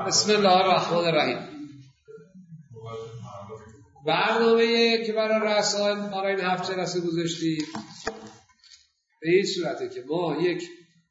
بسم الله الرحمن الرحیم. برنامه که برای رسائل برای این هفته جلسه گذاشتیم به این صورته که ما یک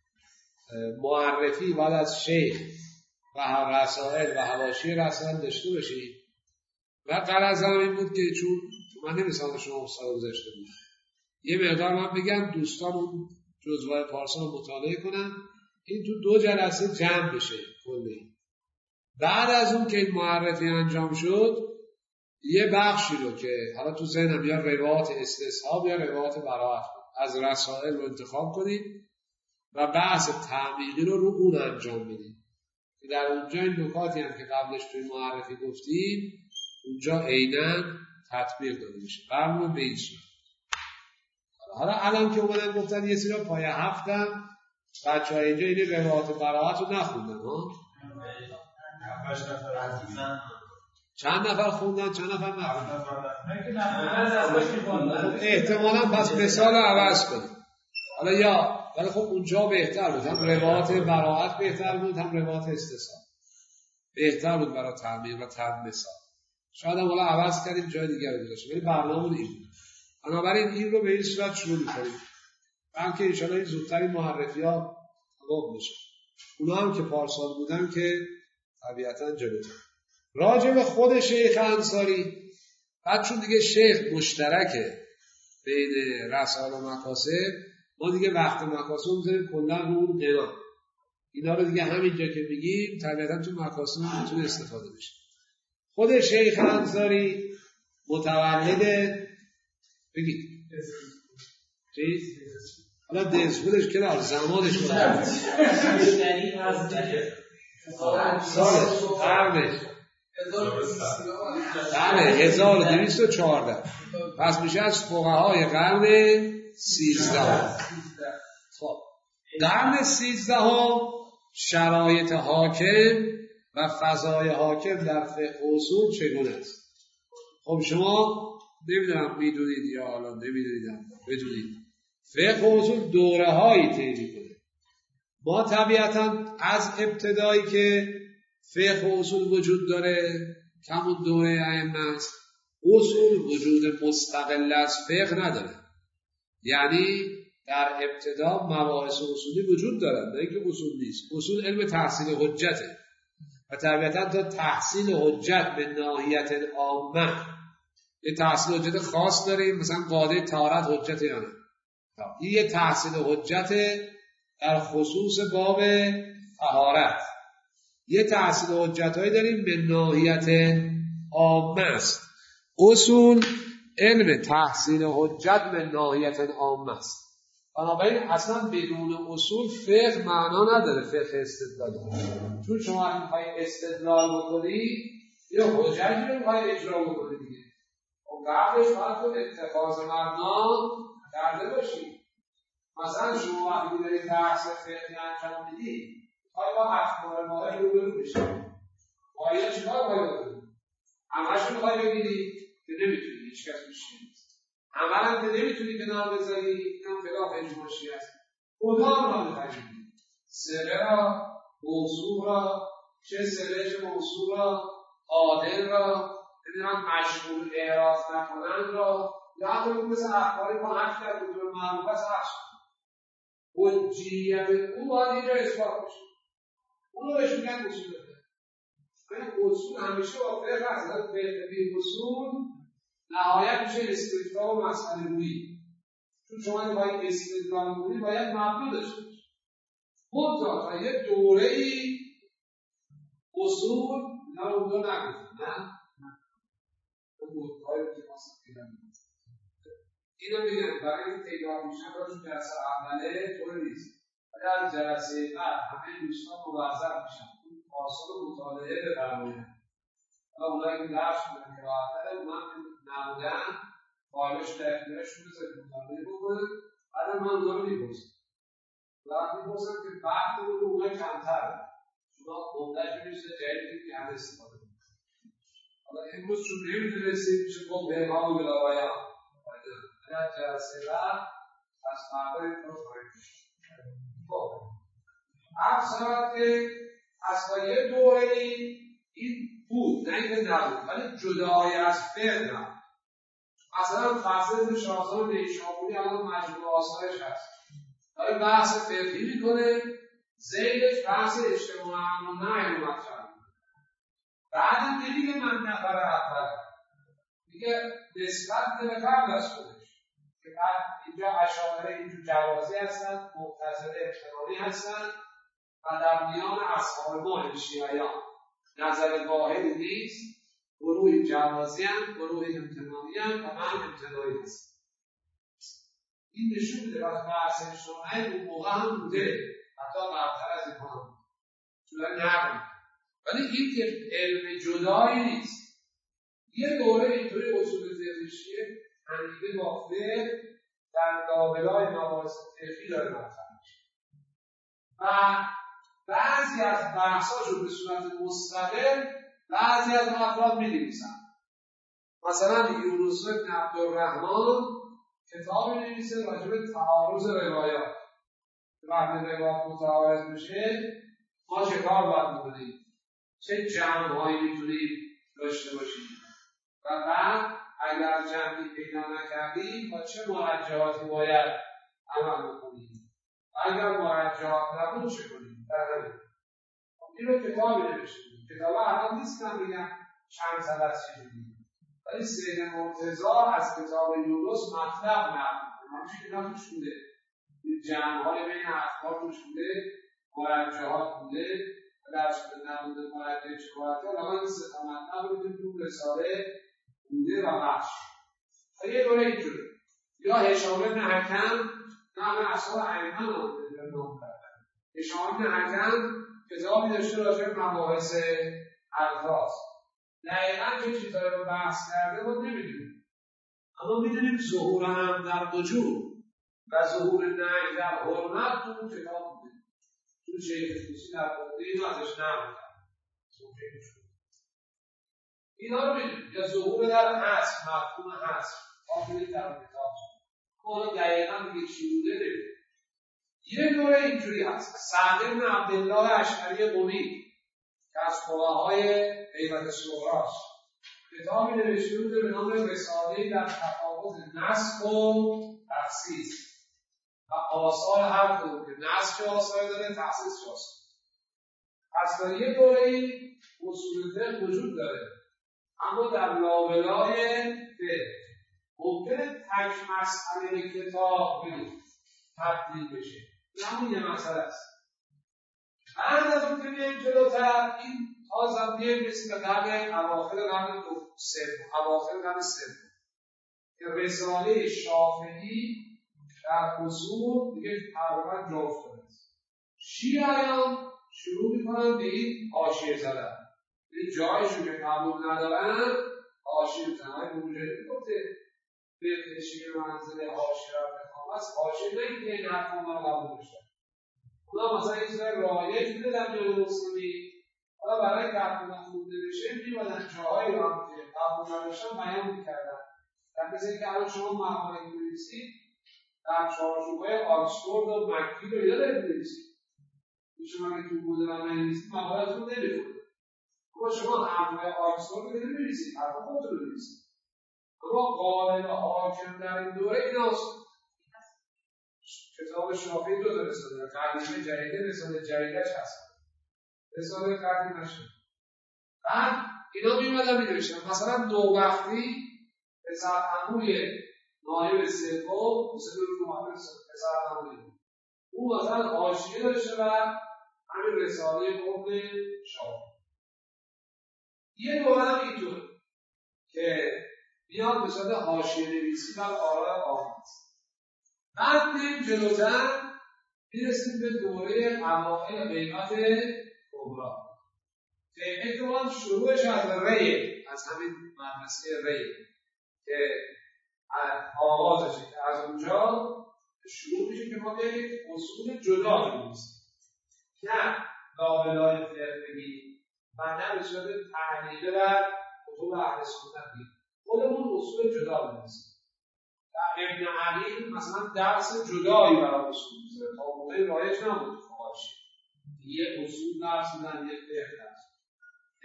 معرفی بعد از شیخ و رسائل و حواشی رسائل داشته باشیم و غرض هم این بود که چون من نمی‌سام شما مصاحبه گذاشته بود یه مقدار من بگم دوستان اون جزوه پارسا رو مطالعه کنن، این تو 2 جلسه جمع بشه کلی. بعد از اون که این معرفی انجام شد یه بخشی رو که حالا تو ذهنم یا روایات استصحاب یا روایات براءت از رسائل رو انتخاب کنیم و بحث تعمیقی رو اون انجام بدیم که در اونجا این نکاتی هم که قبلش توی معرفی گفتیم اونجا عیناً تطبیق داده میشه. برنامه به این صورت. حالا الان که اومدن گفتن یه سری پای هفتم بچه‌ها اینجا این روایات براءت رو نخوندن ها؟ چند نفر خوندن چند نفر نخوندن؟ احتمالاً پس مثال عوض کنیم. حالا یا ولی خب اونجا بهتر بود، هم روایات براءت بهتر بود هم روایات استثناء بهتر بود برای تعمیق و تمام مثال. شاید هم حالا عوض کردیم جای دیگر رو گذاشتیم ولی برنامه این بود. بنابراین این رو به این صورت شروع می‌کنیم. بلکه ان شاءالله زودتر این معرفی‌ها تمام بشه. اونا هم که پارسال بودن که طبیعتاً جلوتر. راجع به خود شیخ انصاری بعد چون دیگه شیخ مشترکه بین رسائل و مکاسب، ما دیگه وقت مکاسب می‌ذاریم کلاً رو اون قنا. اینا رو دیگه همینجا که میگیم طبیعتاً تو مکاسب هم میتونه استفاده بشه. خود شیخ انصاری متولد بگید چیز حالا دزخودش کنار زمانش سالش قرنش 1214 پس میشه از فقهای قرن 13. خب قرن 13 شرایط حاکم و فضای حاکم در فقه اصول چگونه است؟ خب شما نمیدونم میدونید یا حالا نمیدونید بدونید فقه اصول دوره هایی طی می‌کنه. ما طبیعتاً از ابتدایی که فقه اصول وجود داره که همون دوره ائمه است، اصول وجود مستقل از فقه نداره. یعنی در ابتدا مباحث اصولی وجود دارن، نه اینکه اصول نیست. اصول علم تحصیل حجته و طبیعتاً تا تحصیل حجت به ناحیت عامه یه تحصیل حجت خاص داریم، مثلا قاعده طهارت حجت یا نه. این یه تحصیل حجت در خصوص باب طهارت. یه تحصیل حجت‌هایی داریم به ناحیت عامه است. اصول علم تحصیل حجت به ناحیت عامه است. بنابراین اصلا بدون اصول فقه معنا نداره. فقه استدلال چون شما اگه می‌خوای استدلال بکنی یا حجتی رو می‌خوای اجرا بکنی دیگه، اون قبلش باید تو اتخاذ مبنا کرده باشی. مثلا شما وقتی داری بحث فقهی انجام میدی می‌خوای با اخبار ماهی روبرو بشی، باید چیکار باید بکنی؟ همه‌شو می‌خوای بگیری که نمی‌تونی، هیچ کس میشه نیست. عملاً که نمی‌تونی کنار بذاری، اینم خلاف اجماعی است. کدام را بخرید؟ صله را، موصول را، چه صله چه موصول را، عادل را، نمی‌دونم مشغول اعراض نکنند را، یا حتی مثل اخباری ما حق در وجود معروف است حجیت اون باید اینجا اثبات بشه. اون رو بهش میگن اصول فقه. اصول همیشه با فقه هست. فقه بی اصول نهایت میشه استدلال و مسئله گویی. چون شما باید استدلال گویی باید مبنا داشته باشه. منتها تا یه دوره‌ای اصول اینا رو اونجا نگفتن، نه؟ اون مدت‌هایی که مثلا اینو میگن برای این تکرار میشن براشون جلسه اوله طور نیست. ولی از جلسه بعد همه دوستان موظف میشن اون آثار مطالعه بفرمایید. حالا اونایی که درس میدن که راحت‌تره اونا نمودن فایلش در اختیارشون بذارید مطالعه بکنن. بعد من اونا رو میپرسم. وقتی میپرسم که وقت رو اونها کمتره. شما مدت میشه جدیدی که همه استفاده کنید. حالا امروز چون نمیدونستید میشه گفت به‌ها و بلاغایان. در جلسه بعد از فردا این رو خواهیم خب افسرات که از یه دوره‌ای نه اینکه نبود، ولی جدای از فعل نبود. مثلا فصل شاهزاده نیشابوری الان مجموع آثارش هست، داره بحث فقهی میکنه، زیدش بحث اجتماع امر و نهی رو مطرح میکنه. بعدم نمیگه من نفر اول، میگه نسبت به قبل از خودش، که بعد اینجا اشاعره اینجور جوازی هستن، معتزله اجتماعی هستن و در میان اصحاب ما شیعیان نظر واحدی نیست، گروه جوازی هم، گروه امتناعی هم و من امتناعی هستم. این نشون میده وقت بحث اجتماعی اون موقع هم بوده، حتی قبلتر از این هم شده نقل. ولی این که علم جدایی نیست. یه دوره اینطوری اصول فقهیه حنیفه با فقه در لابلای مباحث فقهی داره مطرح میشه و بعضی از بحثاشو به صورت مستقل بعضی از افراد می‌نویسن. مثلا یونس بن عبدالرحمن کتابی نویسه راجع به تعارض روایات. وقتی روایات متعارض میشه ما چه کار باید بکنیم؟ چه جمع‌هایی میتونیم داشته باشیم؟ و بعد اگر جمعی پیدا نکردیم با چه مرجحاتی باید عمل بکنیم؟ اگر مرجحات نبود چه کنیم؟ در همین این رو کتابی نوشته. کتاب الان نیست که من بگم چند سال از چیزی، ولی سید مرتضی از کتاب یونس مطلب نبود. همچه کتاب توش بوده، جمع‌های بین افکار توش بوده، مرجحات بوده و در شده نبوده مرجح شباهتی. الان این سه تا مطلب رو تو رساله بوده و بخش و یه دوره اینجوره. یا هشام بن حکم، نه همه اصحاب ائمه نامده نام کردن. هشام بن حکم کتابی داشته راجع به مباحث الفاظ. دقیقاً چه چیزایی رو بحث کرده ما نمیدونیم، اما میدونیم ظهور هم در وجود و ظهور نهی در حرمت تو اون کتاب بوده. تو شیخ طوسی در بوده اینو ازش نقل کرده. اینا رو میدونیم. یا ظهور در حصر، مفهوم حصر آخری در کتاب ما رو دقیقاً میگه چی بوده نمیدونیم. یه دوره اینجوری هست. سعد بن عبدالله اشعری قمی که از فقهای غیبت صغراست کتابی نوشته بوده به نام رساله‌ای در تفاوت نسخ و تخصیص و آثار هر کدوم که نسخ چه آثاری داره، تخصیص چه آثاری. پس در یه دوره‌ای اصول فقه وجود داره، اما در لابلای فقه ممکنه تک مسئله کتاب تبدیل بشه. همون یه مسئله است. بعد از اون که میاییم جلوتر این تازم میرسیم به قرن اواخر قرن سوم که رساله شافعی در اصول دیگه تقریبا جا افتاده است. شیعیان شروع میکنن به این حاشیه زدن. این جایشون که قبول ندارن حاشیه میزنن. های مجاهدی گفته به شیعه منزل حاشیه را بخوام است. حاشیه نه اینکه این حرف ما رو قبول داشتن. اونا مثلا این چیزای رایج بوده در میان مسلمی، حالا برای تقریبا خونده بشه میبادن جاهایی رو هم که قبول نداشتن بیان میکردن. در مثل اینکه الان شما مقاله می‌نویسید در چارچوب‌های آکسفورد و مکگیل رو یاد می‌نویسید. شما که تو بوده و می‌نویسید مقاله‌تون نمی‌خونه. اما شما حرف‌های آکسفورد رو نمی‌نویسید، حرف خودتون رو می‌نویسید. اما قالب حاکم در این دوره ایناست. کتاب شافعی دو تا رساله، قدیمه جدیده، رساله جدیدش هست. رساله قدیمش. بعد اینا می‌اومدن می‌نوشتن مثلا دو وقتی پسر عموی نایب سوم مسلم محمد پسر عموی اون مثلا حاشیه داشته و همین رساله قرن شافعی. یه دوره هم اینطور که میاد به صورت حاشیه نویسی بر آراء آخر است. بعد میریم جلوتر میرسیم به دوره اواخر غیبت کبری که احتمال شروعش از ری، از همین مدرسه ری که آغازشه که از اونجا شروع میشه که ما بیاییم اصول جدا بنویسیم، نه لابلای فقه بگیم و نه به صورت تحلیل در کتب اهل سنت بگیم، خودمون اصول جدا بنویسیم. ابن علی مثلا درس جدایی برای اصول میذاره، تا موقعی رایج نبود فقهاش یه اصول درس میدن، یه فقه درس.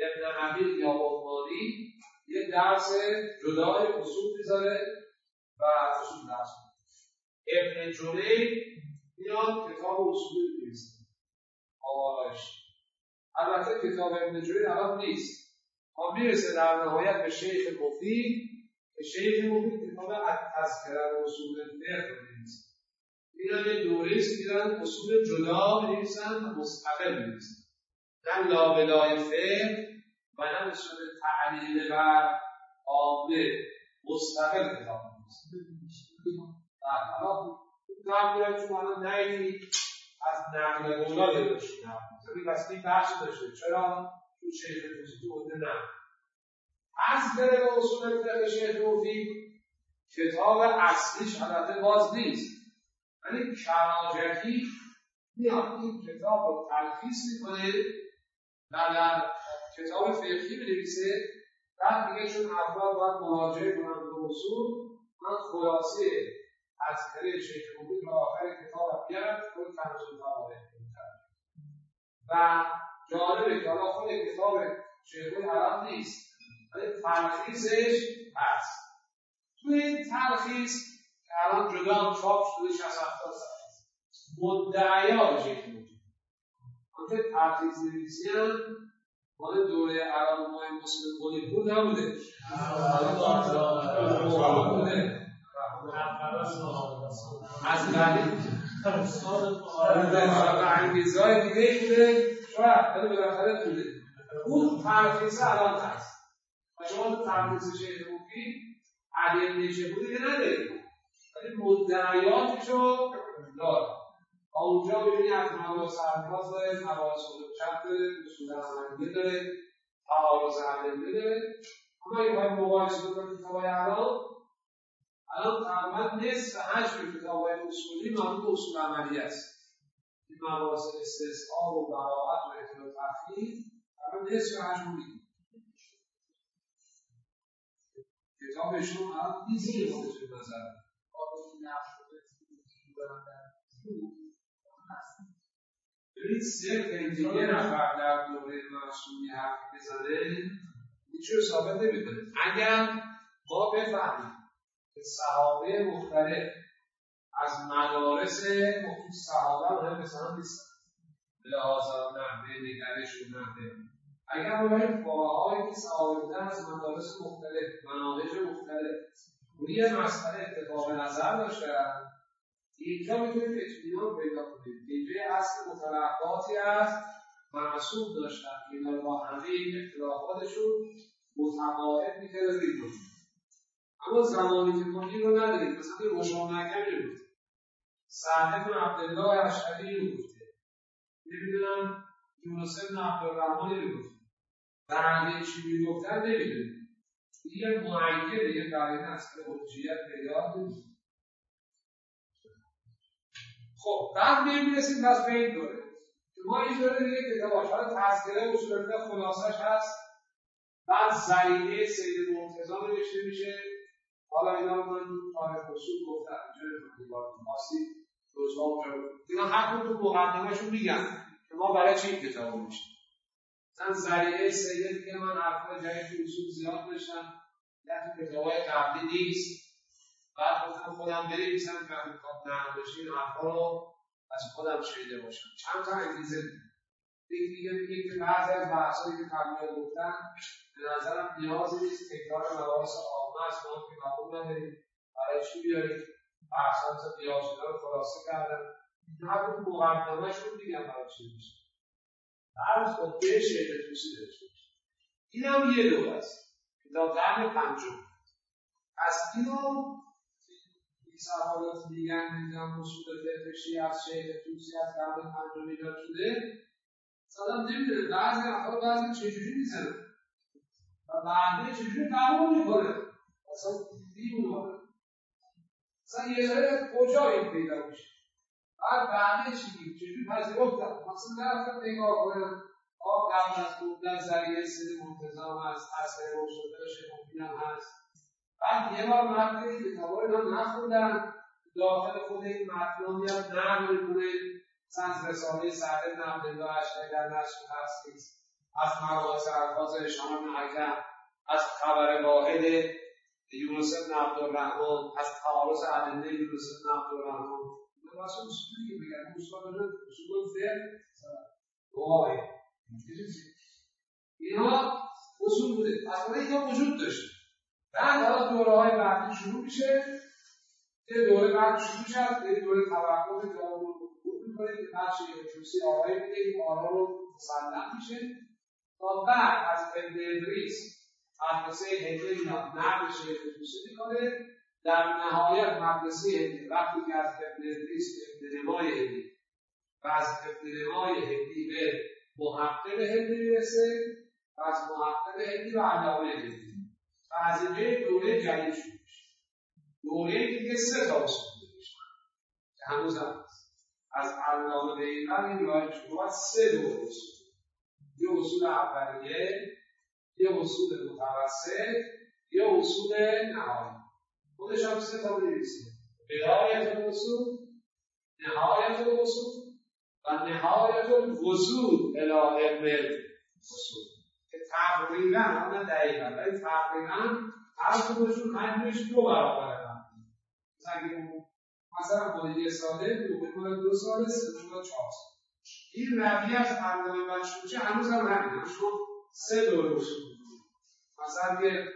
ابن حبیب یا عثمانی یه درس جدای اصول میذاره و اصول درس ابن جلی میاد کتاب اصول می‌نویسه. آقاش البته کتاب ابن جلی الان نیست. ما میرسه در نهایت به شیخ مفید که شیخ مفید کتاب تذکره اصول فقه رو می‌نویسه. اینا یه دوره‌ایست که دارن اصول جدا می‌نویسن و مستقل می‌نویسن. نه لابلای فقه و نه به صورت تعلیل بر عامه مستقل کتاب می‌نویسن. حالا نقل چون الان نهیدی از نقل قولا یه باشید نقل بس این بخش داشته چرا؟ چون شیخ توسی بوده نه از بره به اصول فقه شیخ مفید کتاب اصلیش البته باز نیست ولی کراجتی میاد این کتاب رو تلخیص میکنه و در کتاب فقهی می‌نویسه بعد میگه چون افراد باید مراجعه کنند به اصول من خلاصه تذکره شیخ مفید رو آخر کتاب بیارم خود کنز الفوائد و جالبه که حالا خود کتاب شیخ مفید الان نیست ولی تلخیصش هست. توی این تلخیص که الان جدا هم چاپ شده 60-70 صفحه مدعیات شیخ مفید آنکه تلخیص نویسی هم مال دوره عرب ماه مسلم بودی بود نبوده بوده از بعدی و انگیزهای دیگه ای بوده شاید ولی بالاخره بوده اون تلخیصه الان هست و شما تو تلخیص شیخ مفید علی ابن شهبودی که ندارید ولی مدعیاتشو داره اونجا ببینید از مباحث الفاظ داره مباحث چپ داره اصول عملی داره تعارض عملی داره اما اگه باید مقایسه بکنید کتاب‌های الان تقریبا نصف حجم کتاب‌های اصولی مربوط به اصول عملی است. این مباحث استثناء و براءت و اطلاع و تخییر تقریبا نصف حجم میگیره. کتابشون الان نیزی خودشون نظر ببینید صرف اینکه یه نفر در دوره معصومی حرف بزنه هیچی رو ثابت نمی‌کنه. اگر ما بفهمیم که صحابه مختلف از مدارس مختلف صحابه هم مثلا نیستن به لحاظ نحوه نگرش و نحوه اگر ما باید فقهایی که صحابه بودن از مدارس مختلف مناهج مختلف روی یه مسئله اتفاق نظر داشتن اینجا میتونید اطمینان پیدا کنید اینجا هست که متلقاتی از معصوم داشتن که اینا با همه این اختلافاتشون متقاعد میکرده بیدون اما زمانی که ما این رو نداریم مثلا روشنگری رو گفته سعد بن عبدالله اشعری رو گفته نمیدونم یونس بن عبدالرحمن رو گفته بقیه چی میگفتن نمیدونیم یه معیده یه قرینه است که حجیت پیدا نمیشه. خب بعد میرسیم پس به این دوره که ما این دوره دیگه کتاباش حالا تذکره اصول فقه خلاصش هست بعد ذریعه سید مرتضی نوشته میشه حالا اینا رو من تاریخ اصول گفتم اینجا دیوار خاصی روزها اونجا اینا هر کدوم تو مقدمه‌شون میگن که ما برای چی این کتابو میشیم مثلا ذریعه سید میگه من حرفای جدید تو اصول زیاد داشتم نه تو کتابای قبلی نیست بعد گفتم خودم بنویسم که کتاب نقل بشه این حرفا رو از خودم شنیده باشم چند تا انگیزه میگه که بعضی از بحثایی که قبلا گفتن به نظرم نیازی نیست تکرار مباحث عامه است ما که قبول نداریم برای چی بیارید بحثات قیاس شده رو خلاصه کردن هر کدوم مقدمه‌شون میگن برای چی میشه بعد خطبه شیخ توسی داشته باشه این هم یه دور است که تا قرن پنجم از اینو این صحابات میگن نمیدونم اصول فقهی از شیخ توسی از قرن پنجم ایجاد شده مثلا نمیدونه بعضی افراد بعضی چجوری میزنن و بعضی چجوری قبول میکنه اصلا دیوونه مثلا یه جایی کجا این پیدا میشه بعد بعدی چجوری پذیرفتن مثلا نرفتن نگاه کنن قبل از گفتن ذریعه سید مرتضی هست اثر روشنفقه شیخ مفید هم هست بعد یه بار متن کتابا اینا نخوندن داخل خود این متن میاد نقل میکنه مثلا از رساله سعد بن عبدالله اشعری در نشر تسخیص از مباحث الفاظ هشام بن حکم، از خبر واحد یونس بن عبدالرحمن، از تعارض ادله یونس بن عبدالرحمن. این واسه اصولی که میگن اصول فقه واحد. اینا اصول بوده. اصلا اینا وجود داشته. بعد حالا دوره‌های بعدی شروع میشه. یه دوره بعد شروع شد، یه دوره توقف دارو رو می‌کنه که بخش خصوصی آرای میده، این آرا رو مسلم میشه. تا بعد از ابن ادریس مدرسه هندی میاد نقل شیخ خصوصی میکنه. در نهایت مدرسه هندی وقتی که از ابن ادریس به ابن نمای هندی و از ابن نمای هندی به محقق هندی میرسه و از محقق هندی به علامه هندی و از اینجا دوره جدید شروع میشه. دوره دیگه 3 تا اصول میشه که هنوز هم از علامه به این بر این راه شروع 3 دوره اصول. یه اصول اولیه، یه اصول متوسط، یه اصول نهایی. خودش هم 3 تا بنویسید. بدایت الاصول، نهایت الاصول و نهایت الوصول الی علم الاصول. که تقریبا هم نه دقیقا ولی تقریبا هر کدومشون حجمش 2 برابر هم. مثلا مدلی ساده دوم 2 سال، سوم 4 سال. این رویه از علامه مشروطه هنوز هم همین. شما 3 دوره اصول. مثلا یه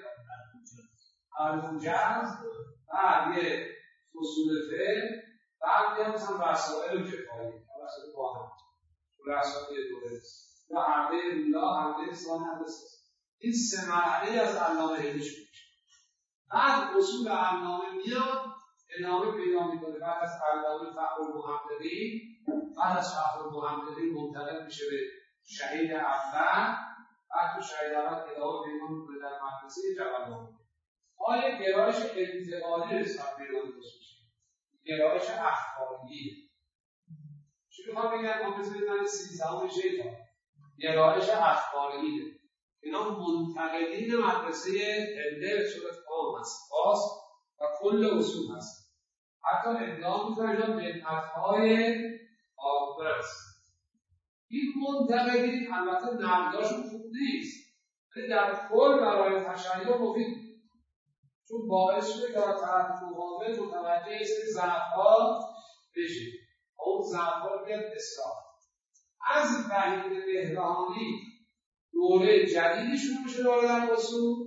الفوجز، بعد یه اصول فعل، بعد یه مثلا وسائل و کفایی، وسائل با هم رسائل یه دوره است یا عربه رولا، عربه سان هست. این 3 مرحله از علامه هندیش میشه. بعد اصول علامه میاد ادامه پیدا میکنه. بعد از علامه فخرالمحققین، بعد از فخرالمحققین منتقل میشه به شهید اول. بعد تو شهید اول ادامه پیدا میکنه در مدرسه جوانان. آیا گرایش انتقالی نسبت به ایران درست میشه؟ گرایش اخباری. چون میخوام بگم ما بذارید من 13 شیطان گرایش اخباری. اینا منتقدین مدرسه هنده به صورت عام هست، خاص و کل اصول هست. حتی ادعا میکنن اینا بدعت‌های آخر است. این منتقدین البته نقداشون خوب نیست، ولی در کل برای تشیع مفید، چون باعث شده که در طرف مقابل متوجه یه سری ضعف‌ها بشه. اون ضعف‌ها رو بیاد اصلاح. از وحید بهبهانی دوره جدیدی شروع میشه در اصول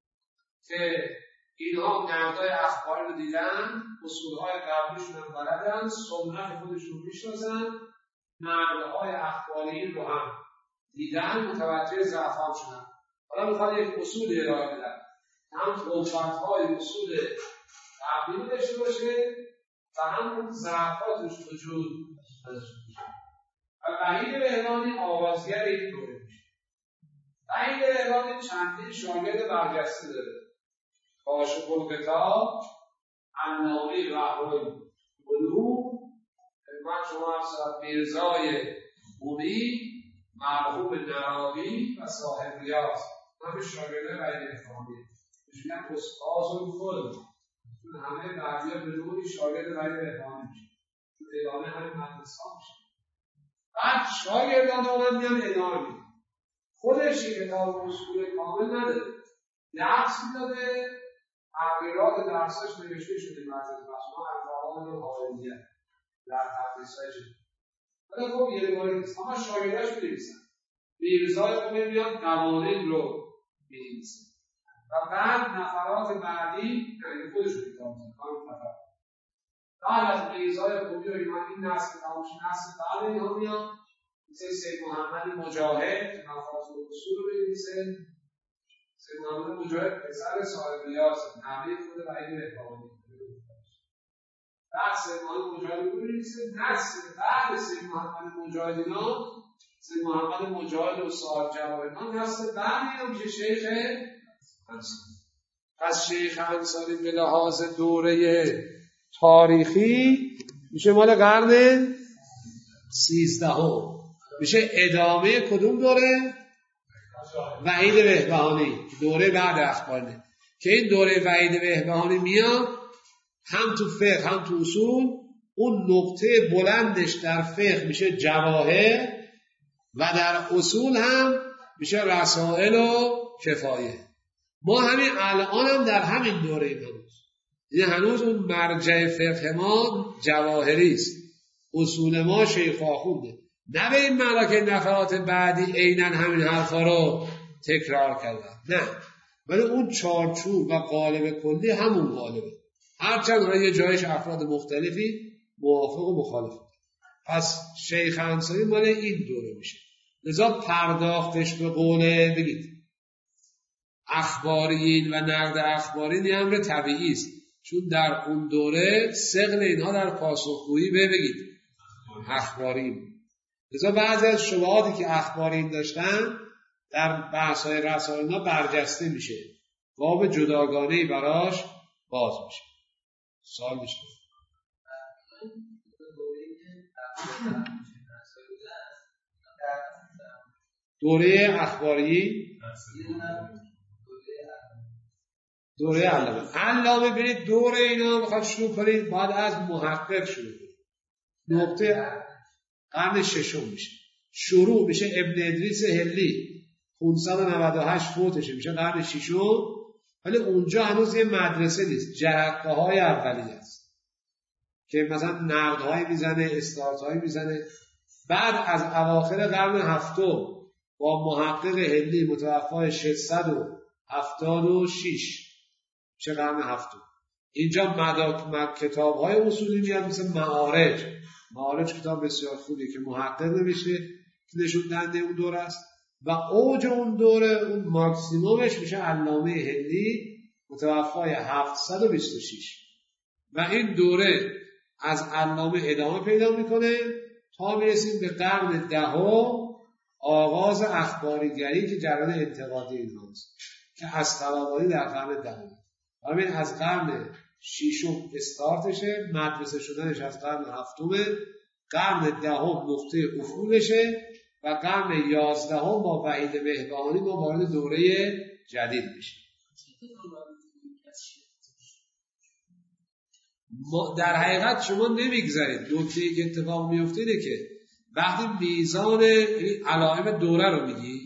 که اینها نقدای اخباری رو دیدن، اصولهای قبلیشون هم بلدن، سنت خودشون رو میشناسن، نقدهای اخباری رو هم دیدن، متوجه ضعف‌ها شدن. حالا میخواد یک اصول ارائه بدن، هم قوت‌های اصول قبلی رو داشته باشه و هم ضعفاتش وجود داشته باشه. و وحید بهبهانی آغازگر این دوره میشه. وحید بهبهانی چندین شاگرد برجسته داره. کاشف الکتاب، علامه بحرالعلوم، خدمت شما هست میرزای بومی، مرحوم نراقی و صاحب ریاض. همه شاگرده وحید بهبهانی. میگن استاد الکل. چون همه بعضیا به نوعی شاگرد وحید بهبهانی میشه. چون ادامه همین مدرسه میشه. بعد شاگردان آمد میان ادامه میده. خودش یک کتاب اصول کامل نداره. درس میداده، تغییرات درسش نوشته شده مدرسه مصنوع افعال حالیه در تدریس‌های شده. ولی خب یه باری نیست. اما شاگرداش می‌نویسن. میرزای خود میاد قوانین رو می‌نویسه. و بعد نفرات بعدی یعنی خودش رو کتاب می‌کنه. بعد از میرزای خوبی و این نسل تمامش نسل بعد اینها میاد مثل سید محمد مجاهد که مفاتیح الاصول رو بنویسه. سید محمد مجاهد پسر صاحب ریاض نوه خود وحید بهبهانی. بعد سید محمد مجاهد رو بنویسه. نسل بعد سید محمد مجاهد اینا، سید محمد مجاهد و صاحب جواب اینا، نسل بعد اینا میشه شیخ انصاری. پس شیخ انصاری به لحاظ دوره تاریخی میشه مال قرن 13 میشه ادامه کدوم دوره؟ وحید بهبهانی، دوره بعد اخباری. که این دوره وحید بهبهانی میاد هم تو فقه هم تو اصول. اون نقطه بلندش در فقه میشه جواهر و در اصول هم میشه رسائل و کفایه. ما همین الان هم در همین دوره هنوز، یعنی هنوز اون مرجع فقه ما جواهری است، اصول ما شیخ آخونده. نه به این معنا که نفرات بعدی عیناً همین حرفا رو تکرار کردن، نه، ولی اون چارچوب و قالب کلی همون قالبه، هرچند یه جایش افراد مختلفی موافق و مخالف. پس شیخ انصاری مال این دوره میشه. لذا پرداختش به قوله بگید اخبارین و نقد اخبارین یه امر طبیعی است، چون در اون دوره ثقل اینها در پاسخگویی به بگید اخبارین. لذا بعضی از شبهاتی که اخبارین داشتن در بحث‌های رسائل اینا برجسته میشه، باب جداگانه‌ای براش باز میشه. سوال میشه دوره اخباری، دوره علامه ببینید دوره اینا میخواد شروع کنید باید از محقق شروع کنید. نقطه قرن ششم میشه، شروع میشه ابن ادریس هلی 598 فوتشه، میشه قرن ششم، ولی اونجا هنوز یه مدرسه نیست، جرقه‌های اولیه است که مثلا نقدهایی میزنه، استارتهایی میزنه. بعد از اواخر قرن هفتم با محقق هلی متوفای 676 میشه قرن هفتم. اینجا کتاب‌های اصولی میاد مثل معارج کتاب بسیار خوبیه که محقق نوشته که نشون دهنده اون دوره است. و اوج اون دوره، اون ماکسیمومش میشه علامه هلی متوفای 726 و این دوره از علامه ادامه پیدا میکنه تا میرسیم به قرن دهم، آغاز اخباریگری که جریان انتقادی اینهاست که از طبقاتی در قرن دهم. همین از قرن ششم استارتشه، مدرسه شدنش از قرن هفتمه، قرن دهم نقطه افولشه و قرن 11 با وحید بهبهانی ما وارد دوره جدید میشیم. در حقیقت شما نمیگذارید، نکته‌ای که اتفاق میفته اینه که وقتی میزان علائم دوره رو میگی،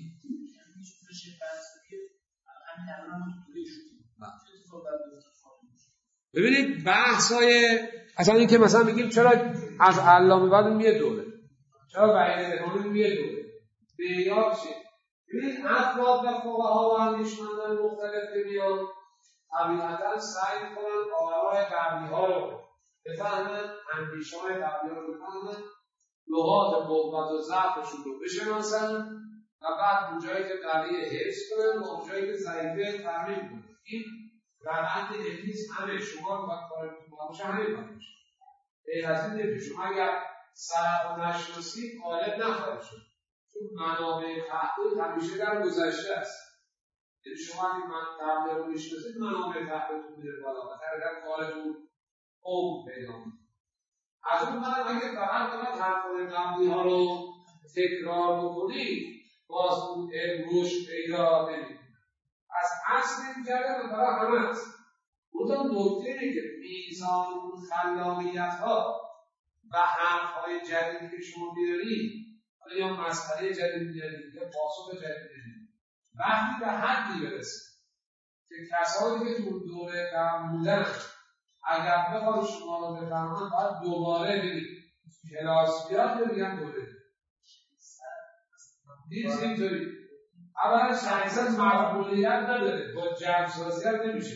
ببینید بحث‌های اصلا این که مثلا میگیم چرا از علامه بعد میاد دوره، چرا وحید بهبهانی میاد دوره، معیار چیه؟ ببینید افراد و فقها و اندیشمندان مختلف که میان طبیعتا سعی میکنن آراء قبلی‌ها رو بفهمن، اندیشه‌های قبلی‌ها رو بفهمن، نقاط قوت و ضعفشون رو بشناسن و بعد اون جایی که قویه حفظ کنن و اون جایی که ضعیفه ترمیم کنن. این روند علمیست، همه شما باید کارتون باشه همین باید باشه. غیر از این نمیشه. شما اگر سرق و نشناسید غالب نخواهید شد، چون منابع تحقیق همیشه در گذشته است. یعنی شما اگه من قبل رو میشناسید منابع تحقیقتون میره بالا و در کارتون قوم پیدا میکنه. از اون طرف اگه فقط حرفای قبلی ها رو تکرار بکنید باز اون علم رشد پیدا نمیکنه. از اصل این جریان برای همه است. اون نکته اینه که میزان اون خلاقیت ها و حرف های جدیدی که شما میارید، حالا یا مسئله جدید میارید یا پاسخ جدید میارید، وقتی به حدی برسید که کسانی که تو دوره قبل بودن اگر بخواد شما رو بفهمن باید دوباره بگید کلاس بیاد میگن دوره نیست. اینطوری اولا شخصا مقبولیت نداره، با جمع سازی هم نمیشه.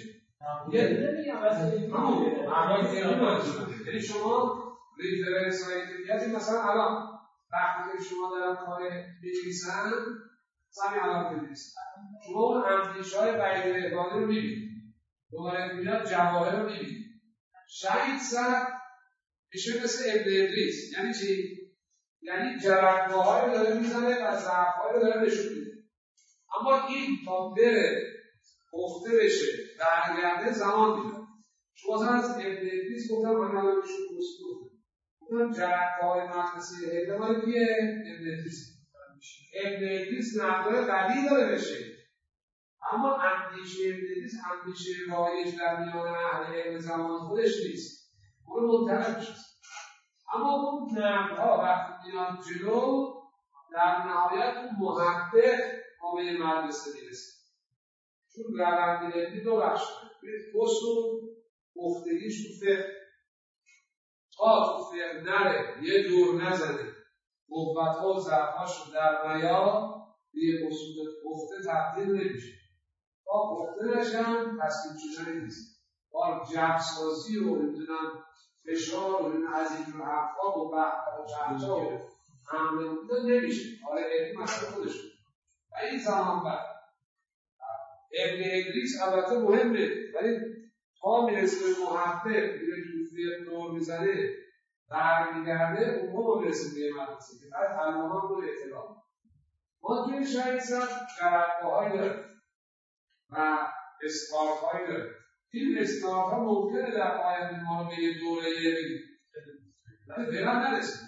یعنی شما ریفرنس هایی که بیادید، مثلا الان وقتی که شما دارن کار بنویسن سمی الان بنویسن، شما اون اندیشه های وحید بهبهانی رو میبینید، دوباره میاد جواهر رو میبینید. شهید سر میشه مثل ابن ادریس. یعنی چی؟ یعنی جرقه‌های رو داره میزنه و ضعف‌های رو داره نشون میده، اما این تا بره پخته بشه برگرده زمان میده. شما از ابن ادریس گفتم من الان بهشون گفتم اون جرقه‌های مدرسه احتمال کیه؟ ابن ادریس. ابن ادریس نقدای قوی داره بشه، اما اندیشه ابن ادریس اندیشه رایج در میان اهل علم زمان خودش نیست، اون منطقه شد. اما اون نقدها وقتی میان جلو در نهایت اون محقق ما به این مدرسه میرسیم. چون روند علمی دو بخش داره. اصول پختگیش تو فقه تا تو فقه نره یه دور نزنه قوت‌ها و ضعف‌هاش رو در بیان به یه اصول پخته تبدیل نمیشه. تا پخته نشن تصمیم شدنی نیست. با جمع‌سازی و نمیدونم فشار و از این رو حرفا و بحثا و چهچا و حمله بودن نمیشه. آره علمی مثلا خودشون و این زمان بعد ابن ادریس البته مهمه ولی تا میرسه به محقق میره توی نور میزنه برمیگرده اون رو میرسه به مدرسه که بعد علمان رو اطلاع ما توی شهید سر جرقه‌هایی داریم و اسکارت‌هایی داریم. این اسکارت‌ها ممکنه در آینده ما رو به یه دوره بگیم ولی فعلا نرسیم.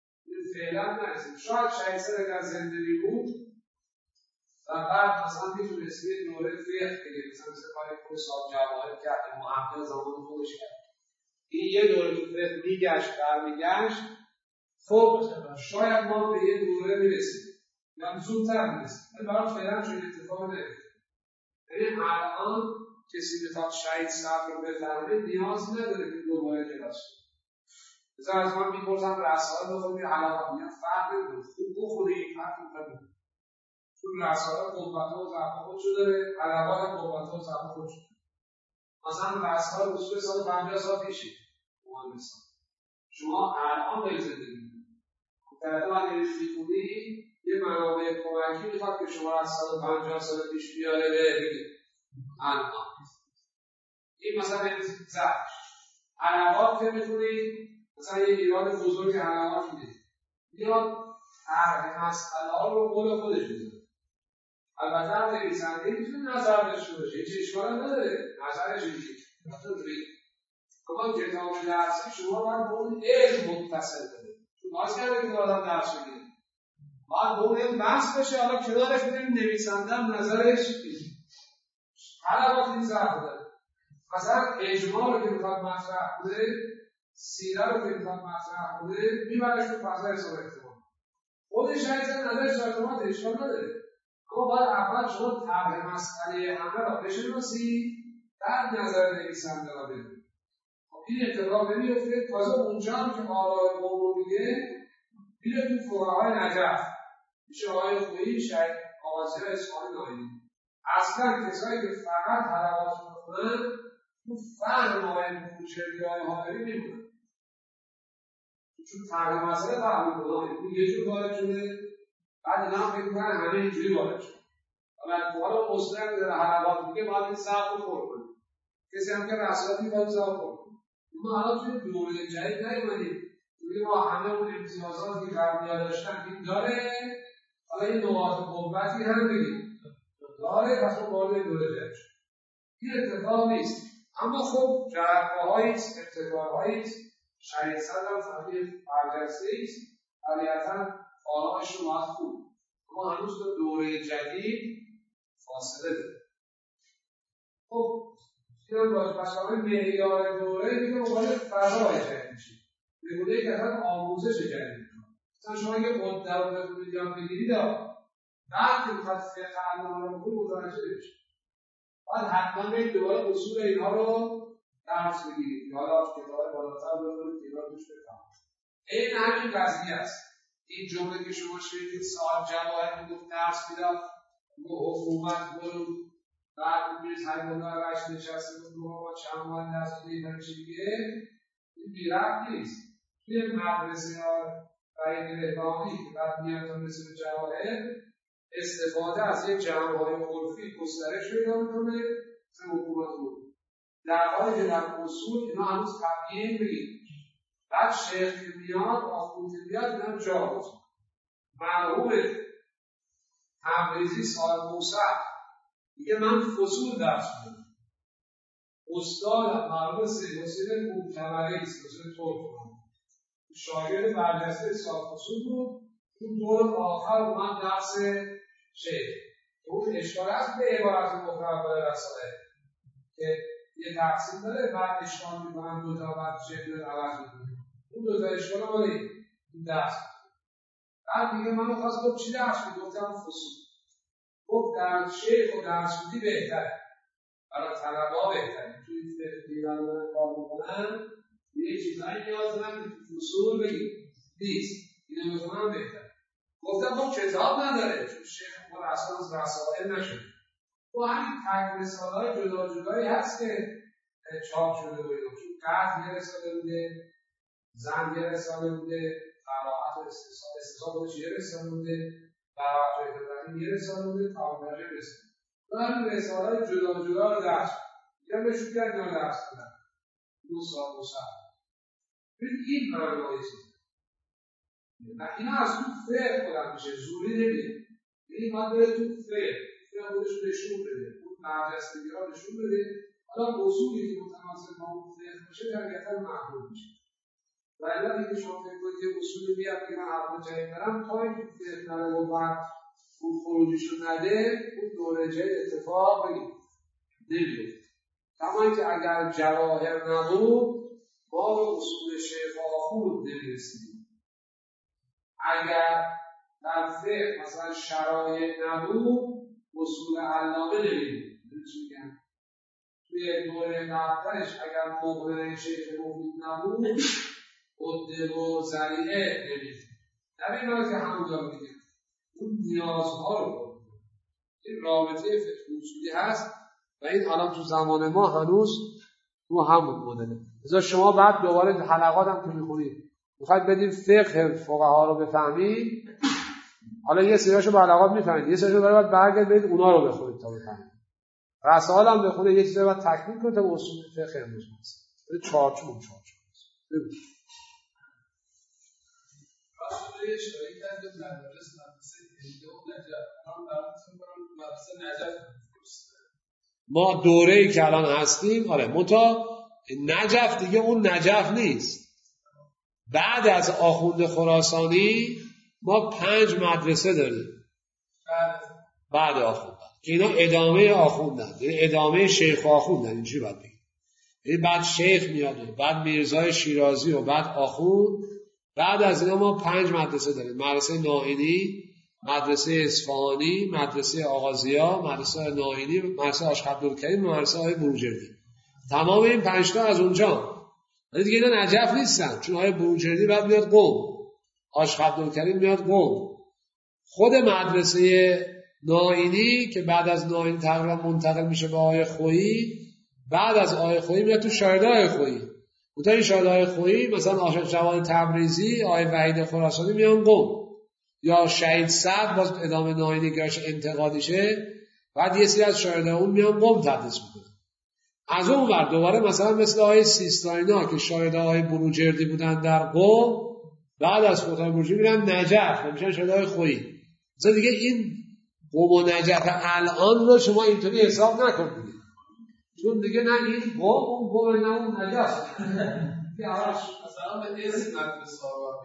شاید شهید سر اگر زندگی بود و بعد مثلا میتونست یه دوره فقه بگیم مثل کاری که سال جواهر کرد محقق زمان خودش کرد این یه دوره تو فقه میگشت برمیگشت خب شاید ما به یه دوره میرسیم یا زودتر میرسیم ولی برای فعلا چون اتفاق نمیفته. یعنی الان کسی بخواد شهید صبر رو بفهمه نیازی نداره که دوباره کلاس کنه. مثلا از من میپرسم رسائل بخونی علاقه میگم فرق نمیکنه خوب بخونی فرق نمیکنه چون رسائل قوت‌ها و ضعف‌ها خودشو داره علاقات هم قوت‌ها و ضعف‌ها خودشو داره. مثلا رسائل اصول 150 سال پیشه مهندسان شما الان به زندگی می‌کنید در واقع اگه می‌خونی یه منابع کمکی میخواد که شما از 150 سال پیش بیاره بگید الان این مثلا ضعف علاقات که می‌خونید مثلا یه ایراد بزرگ علاقات میده میاد طرح مسئله ها رو قول خودش میده. البته هم نویسنده میتونه نظر داشته باشه هیچ اشکال نداره نظرش اینه اما کتاب درسی شما باید به اون علم متصل بده چون باز کرده که آدم درس بگیره باید به اون علم بحث بشه حالا کنارش بدیم نویسنده هم نظرش علاقات این ضعف داره مثلا اجماع رو که میخواد مطرح کنه سیره رو که میخواد مطرح کنه میبرش تو فضا حساب احتمال خودش هایزن نظرش ارتباط اشکال نداره اما باید اول شما طرح مسئله همه را بشناسی بعد نظر نویسنده را بدید. این اتفاق نمیفته تازه اونجا هم که آرای قوم رو میگه میره تو فقهای نجف میشه آقای خویی شهید آقازی اصفهانی نایینی اصلا کسایی که فقط حلقات میکنن تو فهم آقای بوچردی های حاضری میمونن چون طرح مسئله قبول کنه این یه جور وارد شده بعد اینا هم فکر میکنن همه اینجوری وارد شده و بعد حالا مصدق داره حلقات میگه باید این صحب رو پر کنه کسی هم که رسالت میخواد صحب پر کنه ما الان توی دوره جدید نیومدیم توی ما همه اون امتیازاتی که قبلیا داشتن این داره حالا این نقاط قوتی هم بگیم داره پس ما وارد دوره جدید شد این اتفاق نیست اما خب جرقه‌هاییست ابتکارهاییست شهید صدر فهمید برجسته‌ایست طبیعتا آرامش رو باید خوب اما هنوز تو دوره جدید فاصله داره خب این باید مسئله معیار دوره دیگه مقابل فضای جدید میشه بگونه که اصلا آموزش جدید میکنه مثلا شما یه مدت رو بخونید یا بگیرید بعد که میخواد فقه علامه رو بخونید متوجه بشید باید حتما برید دوباره اصول اینها رو درس بگیرید یا حالا کتاب بالاتر بخونید که اینا توش بفهمید این همین قضیه است این جمله که شما شنیدید سال جواهر میگفت درس میداد حکومت برو بعد میرید حیوانات رشت نشسته بود با چند ماه درس میدید همیشه دیگه این بیرفت نیست توی مدرسه ها برای بهبانی که بعد میاد تا مثل جواهر استفاده از یک جمع‌های عرفی گسترش پیدا میکنه مثل حکومت بود در حالی که در اصول اینا هنوز تبیین بگید بعد شیخ که میاد آخوند میاد اینا جا بود مرحوم تبریزی سال موسع میگه من فصول درس میدم استاد مرحوم سید حسین معتبری است حسین ترک شاگرد برجسته سال فصول بود اون دور آخر اومد درس شیخ اون اشکال هست به عبارت مفرد رساله که یه تقسیم داره بعد اشکال میکنن دو تا بعد شیخ رو عوض میکنن اون دو تا اشکال رو مالی این درس بعد میگه من خواست گفت چی درس میگفتم فصول گفت در شیخ و درسوتی بهتره، برای طلبه‌ها بهتره. توی فقه دارن کار میکنن یه چیزایی نیاز دارن که فصول بگیم نیست، اینو بخونم بهتره. گفتم خب کتاب نداره چون شیخ خود اصلا از رسائل نشده، تو همین تک رساله‌های جدا جدایی هست که چاپ شده بوده، چون قطع یه رساله بوده، زن یه رساله بوده، قرائت و استثاب بودش یه رساله بوده، قرائت و اعتدالی یه رساله بوده، تعاملات یه رساله. تو همین رساله‌های جدا جدا رو درس یا بهشون بیاد یا درس کنن 2 سال 2 سال. این معنای چیزه. اینا از اون فقه بلند میشه، زوری نمیده. این باید بره تو فقه خودش نشون بده، اون برجستگی ها نشون بده. حالا اصولی که متناسب با اون فقه باشه طبیعتا محبوب میشه. و الا دیگه شما فکر کنید یه اصولی بیاد که من حرف جدید دارم تا اینکه فقه نره و بعد اون خروجیشو نده، اون دوره جدید اتفاق نمیفته. کما اینکه اگر جواهر نبود ما به اصول شیخ آخوند نمیرسیدیم. اگر در فقه مثلا شرایط نبود اصول علامه نمیدیم. چی میگم؟ توی دوره قبلش اگر مقرر شیخ مفید نبود عده و ذریعه نمیدیم. در این حال که همونجا میگیم اون نیازها رو این رابطه فقه اصولی هست و این الان تو زمان ما هنوز تو همون مدله. لذا شما بعد دوباره حلقات هم که میخونید میخواید بدید فقه فقها رو بفهمید، حالا یه سریاشو به حلقات میفهمید، یه سریاشو باید برگردید اونا رو بخونید تا بفهمید. رسائل هم بخونید، یه چیزی رو باید تکمیل کنید تا به اصول فقه امروز هست. چارچوب ببینید رسوله اشاره کرد به مدارس مدرسه هنده و نجف. من براتون برم مدرسه نجف ما دوره‌ای که الان هستیم منتها نجف دیگه اون نجف نیست. بعد از آخوند خراسانی ما 5 مدرسه داریم بعد آخوند که اینا ادامه آخوندن، یعنی ادامه شیخ آخوندن. اینجوری باید بگیم، یعنی بعد شیخ میاد و بعد میرزای شیرازی و بعد آخوند. بعد از اینا ما 5 مدرسه داریم: مدرسه نائینی، مدرسه اصفهانی، مدرسه آغازیا، مدرسه نائینی، مدرسه آشق عبدالکریم و مدرسه آقای بروجردی. تمام این 5 تا از اونجا. ولی دیگه اینا نجف نیستن، چون آقای بروجردی بعد میاد قم، آشق عبدالکریم میاد قم. خود مدرسه نائینی که بعد از نائینی تقریبا منتقل میشه به آقای خویی، بعد از آقای خویی میاد تو شاهد آقای خویی. اون این شاهد آقای خویی مثلا آشق جواد تبریزی، آقای وحید خراسانی میان قم، یا شهید صدر باز ادامه نائینی که انتقادیشه، بعد یه سری از شاهدان اون میان قم تدریس میکنن. از اون ور دوباره مثلا مثل آقای سیستانینا که شاهد آقای بروجردی بودن در قم، بعد از فوت آقای بروجردی میرن نجف میشن شاهد آقای خویی. مثلا دیگه این قم و نجف الان رو شما اینطوری حساب نکنید، چون دیگه نه این قم اون قم نه اون نجف. مثلا به اسم مدرسه ها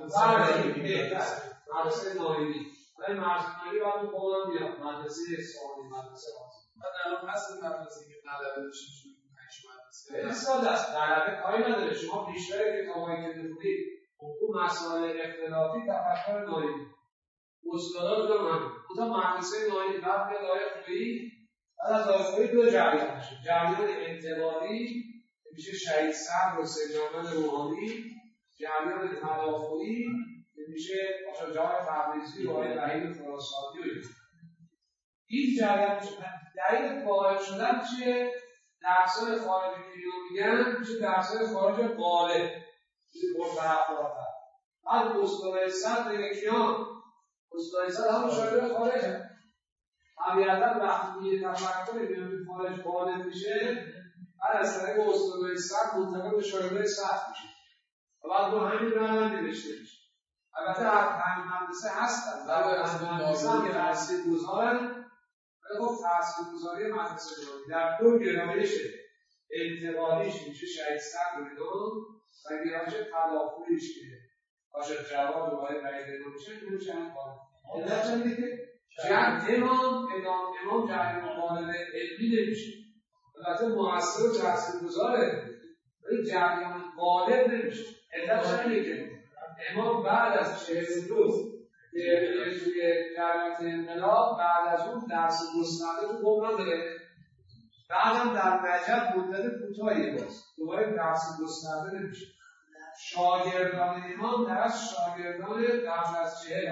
مدرسه نائینی، ولی مدرسه نائینی باید اون قم هم بیاد، مدرسه اصفهانی، مدرسه آزاد. من الان هست مدرسه که غلبه بشه شد 8 مدرسه استاد است، غلبه کاری نداره. شما بیشتر کتابایی که می‌خونید اون مسائل اختلافی تفکر نائینی استادان رو هم اون مدرسه نائینی بعد میاد آقای خویی، بعد از آقای خویی 2 جریان میشه: جریان انتقادی که میشه شهید صدر و سید محمد روحانی، جریان تدافعی که میشه آقای جواد تبریزی و آقای وحید خراسانی. این جریان میشه دلیل خارج شدن چیه؟ درسای خارجی که اینو میگن میشه درسای خارج غالب، میشه برطرف. بعد استادای صدر دیگه کیان؟ استادای صدر همون شاگرد خارج هم. طبیعتا وقتی میگه تفکر میاد خارج غالب میشه، بعد از طریق استادای صدر منتقل به شاگردای صدر میشه و بعد با همین روند نوشته میشه. البته هر 5 مدرسه هستن، برای از مدرسه هم تاثیرگذارن، ولی خب تاثیرگذاری مدرسه در 2 گرایش انتقادیش میشه شهید صدر و اینا و گرایش تدافعیش که عاشق جواد و باید وحید میشه، اینو چند کار علت اینه که امام جریان غالب علمی نمیشه. البته مؤثر و تاثیرگذاره ولی جریان غالب نمیشه. علتش اینه که امام بعد از 42 توی جریان انقلاب بعد از اون درس گسترده تو قم نداره، بعدم در نجف مدت کوتاهی باز دوباره درس گسترده نمیشه. شاگردان امام درست شاگردان قبل از 40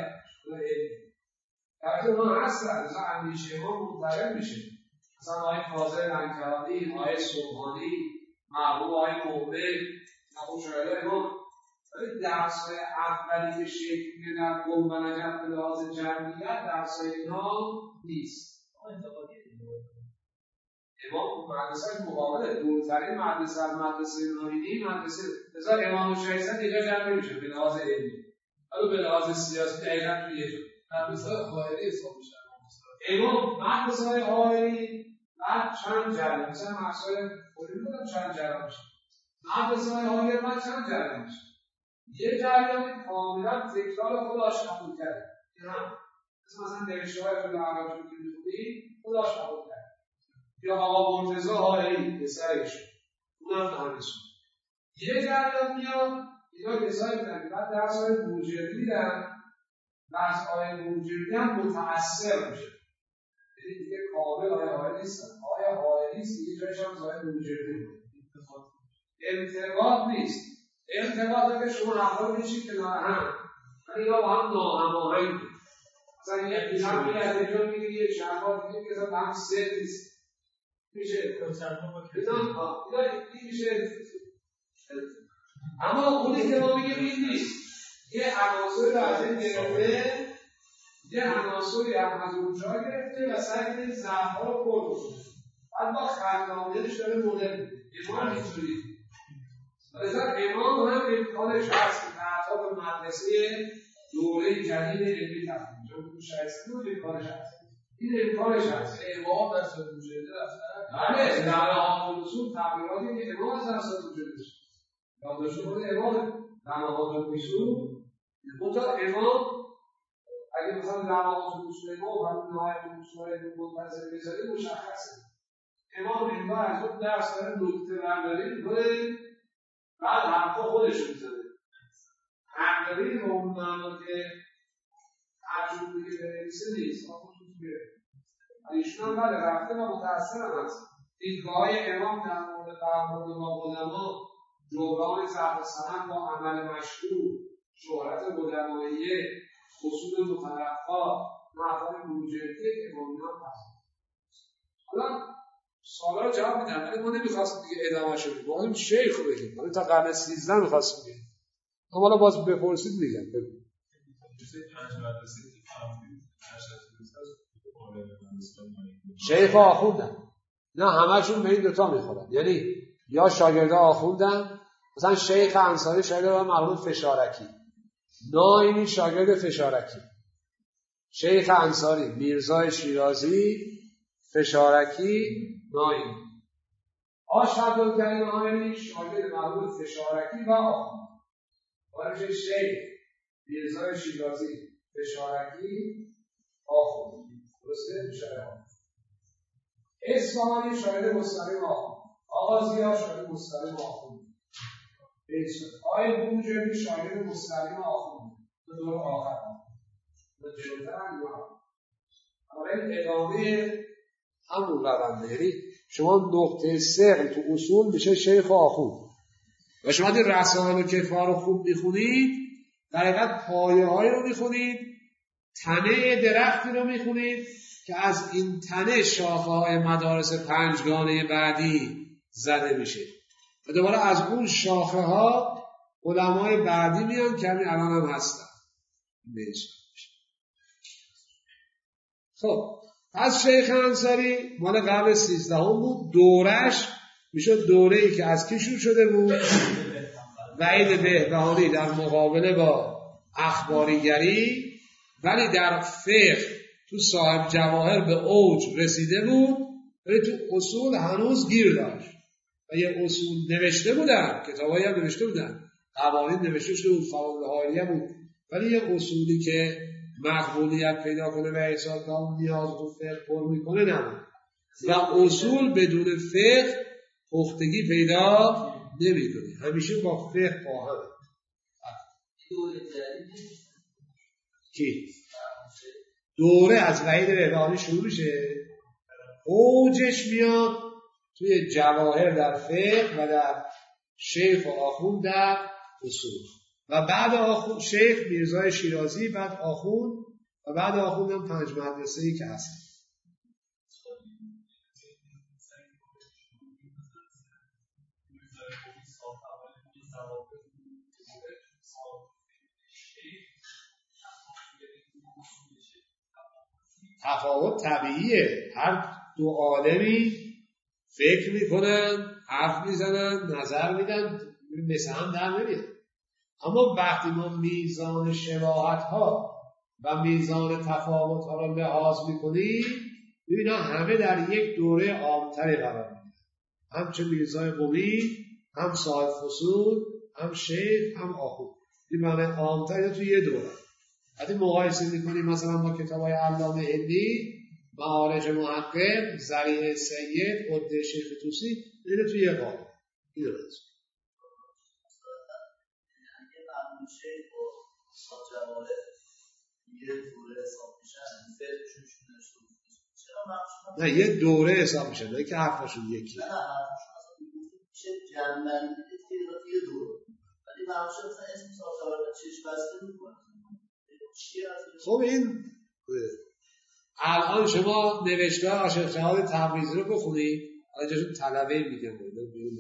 در اون هستن، مثلا اندیشه امام منتقل میشه، مثلا آقای فاضل لنکرانی، آقای صبحانی، مرحوم آقای مهره، مرحوم شاگردان امام. ولی درس‌های اولی که شکل میگیره در قم و نجف به لحاظ جمعیت درس‌های اینا نیست. امام مدرسه مقابله دورترین مدرسه از مدرسه نوریدی مدرسه لذا امام شایسته دیگه جمع نمیشه به لحاظ علمی، ولی به لحاظ سیاسی دقیقا توی مدرسه خواهری حساب میشه. امام مدرسه های خواهری بعد چند جریان، مثلا مسائل خوری بودم چند جریان میشه، مدرسه های خواهری بعد چند جریان میشه. یه جریان کاملا تکرار خودش قبول کرده، مثلا نوشته های خود عربی که میخونی خودش قبول کرده، یا آقا مرتضی حائری پسرش اونم همشون. یه جریان میاد اینا کسایی بودن بعد درس‌های بورجردی دارن، درس‌های بورجردی هم متأثر میشه، یعنی دیگه کامل آقای حائری نیستن، آقای حائری است یه جایش هم ظاهر بورجردی بود. ارتباط نیست، ارتباط که شما حرفا میشید کنار هم ولی اینا با هم ناهماهنگ. مثلا یه پیشم میگه از اینجا میگه یه شربات دیگه که با هم سه نیست میشه اینا میشه. اما اونی که ما میگه این نیست، یه عناصر رو از این گرفته، یه عناصری از اونجا گرفته و سعی کنید ضعف‌ها رو پر کنه، بعد با خلاقیتش داره مدل امام اینجوری. لذا امام هم امکانش هست که تعطیل مدرسه دوره جدید علمی تفهیم چون شایسته بود امکانش هست، این امکانش هست. امام درس بورژردی رفتن، بله در نهاد اصول تغییراتی که امام از درس بورژردی یادداشت خود امام در نهاد اصول منتها امام اگه مثلا در نهاد اصول امام و نهایت اصول منتظر بذاریم مشخصه امام انگار از اون درس داره نکته برداری میکنه بعد حرفا خودش میزنه، حقیقی به اون معنا که عجوب میگه بنویسه نیست. ایشون هم بله رفته و متأثر هم هست. دیدگاه‌های امام در مورد برخورد با علما، جبران ضعف سند با عمل مشروع، شهرت علماییه، اصول مترقا، مفاهیم بورژردی امامیان هست. حالا سوالا رو جواب میدم ولی ما نمیخواستیم دیگه ادامه شو بدیم، ما شیخ رو بگیم، ولی تا قرن 13 میخواستیم بگیم. حالا باز بپرسید میگم بگو. شیخ آخوندن نه همه‌شون به این دوتا میخورن، یعنی یا شاگرده آخوندن، مثلا شیخ انصاری شاگرد مرحوم فشارکی، ناینی شاگرد فشارکی، شیخ انصاری میرزا شیرازی، فشارکی ناینی، عبدالکریم حائری شاگرد مرحوم فشارکی و آخوند، وارد شیخ میرزا شیرازی فشارکی آخوند درسته میشه. اصفهانی شاگرد مستقیم آخوند، آغازی‌ها شاگرد مستقیم آخوند، آقای بورژردی شاگرد مستقیم آخوند به دور آخر به جلوتر هم این ادامه همون رونده، یعنی شما نقطه ثقل تو اصول میشه شیخ آخوند و شما این رسائل و کفار رو خوب میخونید، در حقیقت پایه های رو میخونید، تنه درختی رو میخونید که از این تنه شاخه های مدارس پنجگانه بعدی زده میشه و دوباره از اون شاخه ها علمای بعدی میان که همین الان هم هستن. خب از شیخ انصاری مال قبل 13 بود، دورش میشد دوره‌ای که از کی شروع شده بود؟ وحید بهبهانی در مقابله با اخباریگری، ولی در فقه تو صاحب جواهر به اوج رسیده بود ولی تو اصول هنوز گیر داشت و یه اصول نوشته بودن، کتابایی هم نوشته بودن، قوانین نوشته شده بود، فوائد حالیه بود، ولی یه اصولی که مقبولیت پیدا کنه و احساس کنه نیاز تو فقه پر میکنه نبود و اصول بدون فقه پختگی پیدا نمیکنه، همیشه با فقه خواهد. کی دوره از وحید بهبهانی شروع میشه، اوجش میاد توی جواهر در فقه و در شیخ و آخوند در اصول و بعد آخوند شیخ میرزای شیرازی، بعد آخوند و بعد آخوند هم 5 مدرسه‌ای که هست. تفاوت طبیعیه، هر دو عالمی فکر میکنن، حرف میزنن، نظر میدن، مثل هم در نمیاد. اما وقتی ما میزان شباهت ها و میزان تفاوت ها رو لحاظ میکنیم، اینا همه در یک دوره عامتری قرار میگیرن، هم چه میرزای قمی، هم صاحب فصول، هم شیخ، هم آخوند. این معنی عامتری تو یه دوره. وقتی مقایسه میکنیم مثلا با کتاب‌های علامه هندی، معارج محقق، ذریع سید، عده شیخ طوسی، اینه توی یه قالب. این رو هست. اگه معمول شیخ و جواله یه دوره حساب میشن، فعلشون نشته چرا معمول؟ نه یه دوره حساب میشن، نه که حرفشون یکی. نه حرفشون اصلا میشه جنبندی یه دوره. ولی معمول شیخ مثلا اسم ساختار چشم بسته میکنه. خب این الان شما نوشته عاشق جهاد تبریزی رو بخونید، آجاشون طلبه میگن بیرون.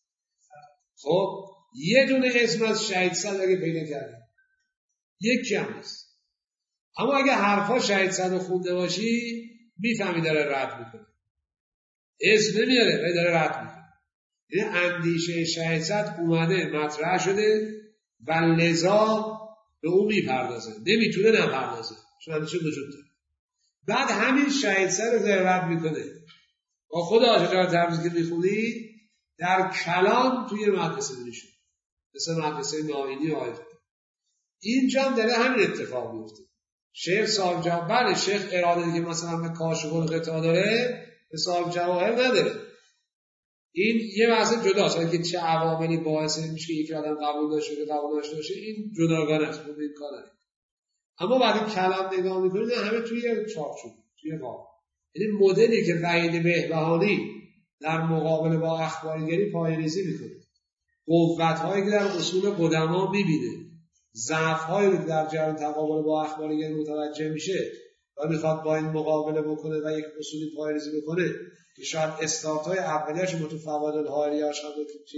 خب یه دونه اسم از شهید صدر اگه پیدا کردیم یکی هم هست، اما اگه حرفا شهید صدر رو خونده باشی میفهمی داره رد میکنه، اسم نمیاره ولی داره رد میکنه. یعنی اندیشه شهید صدر اومده مطرح شده و لذا به اون میپردازه، نمیتونه نپردازه چون اندیشه وجود داره. بعد همین شهید صدر رو رد میکنه. با خود عاشق جهاد تبریزی که میخونید در کلام توی مدرسه میشه، مثل مدرسه ناینی و آیفه. اینجا هم داره همین اتفاق میفته. شیخ صاحب جواهر، بله شیخ اراده که مثلا به کاشف القطاع داره، به صاحب جواهر نداره. این یه مسئله جداست، ولی که چه عواملی باعث میشه که یک آدم قبول داشته باشه قبول نشته باشه این جداگانه است، خود این کار نداره. اما وقتی کلام نگاه میکنید همه توی چارچوب، توی قاب. یعنی مدلی که وحید بهبهانی در مقابله با اخبارگری پایه‌ریزی میکنه، قوت‌هایی که در اصول قدما میبینه، ضعف‌هایی که در جریان تقابل با اخبارگری متوجه میشه و میخواد با این مقابله بکنه و یک اصولی پایه‌ریزی بکنه که شاید استارت‌های اولیه‌اش ما تو فوائد حائریه‌اش هم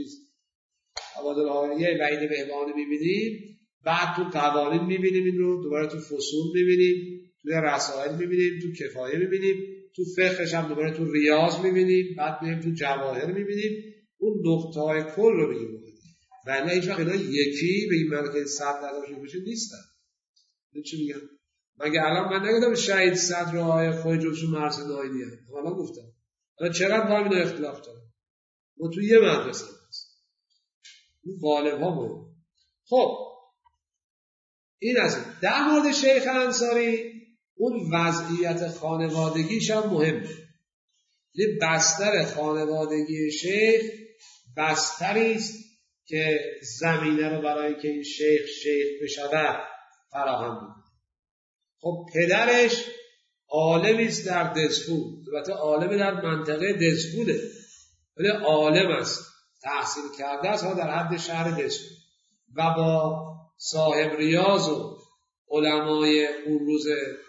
فوائد حائریه وحید بهبهانی میبینیم، بعد تو قوانین میبینیم، این رو دوباره تو فصول میبینیم، تو رسائل میبینیم، تو کفایه میبینیم، تو فقهش هم دوباره تو ریاض میبینیم، بعد میبینیم تو جواهر میبینیم. اون نقطه‌های کل رو میگیم و نه هیچ وقت اینا یکی به این معنی که 100% میشه نیستن. من چی میگم؟ مگه الان من نگفتم شهید صدر آقای خود جزشون مرز ناینی هم حالا گفتم حالا چرا با اینا اختلاف دارم؟ ما تو یه مدرسه هست اون غالب ها مهم. خب این از این. در مورد شیخ انصاری اون وضعیت خانوادگیش هم مهمه. یه بستر خانوادگی شیخ بستری است که زمینه رو برای که این شیخ بشود فراهم می‌کنه. خب پدرش عالمی است در دزفول، البته عالم در منطقه دزفوله ولی عالم است، تحصیل کرده است در حد شهر دزفول و با صاحب ریاض و علمای اون روز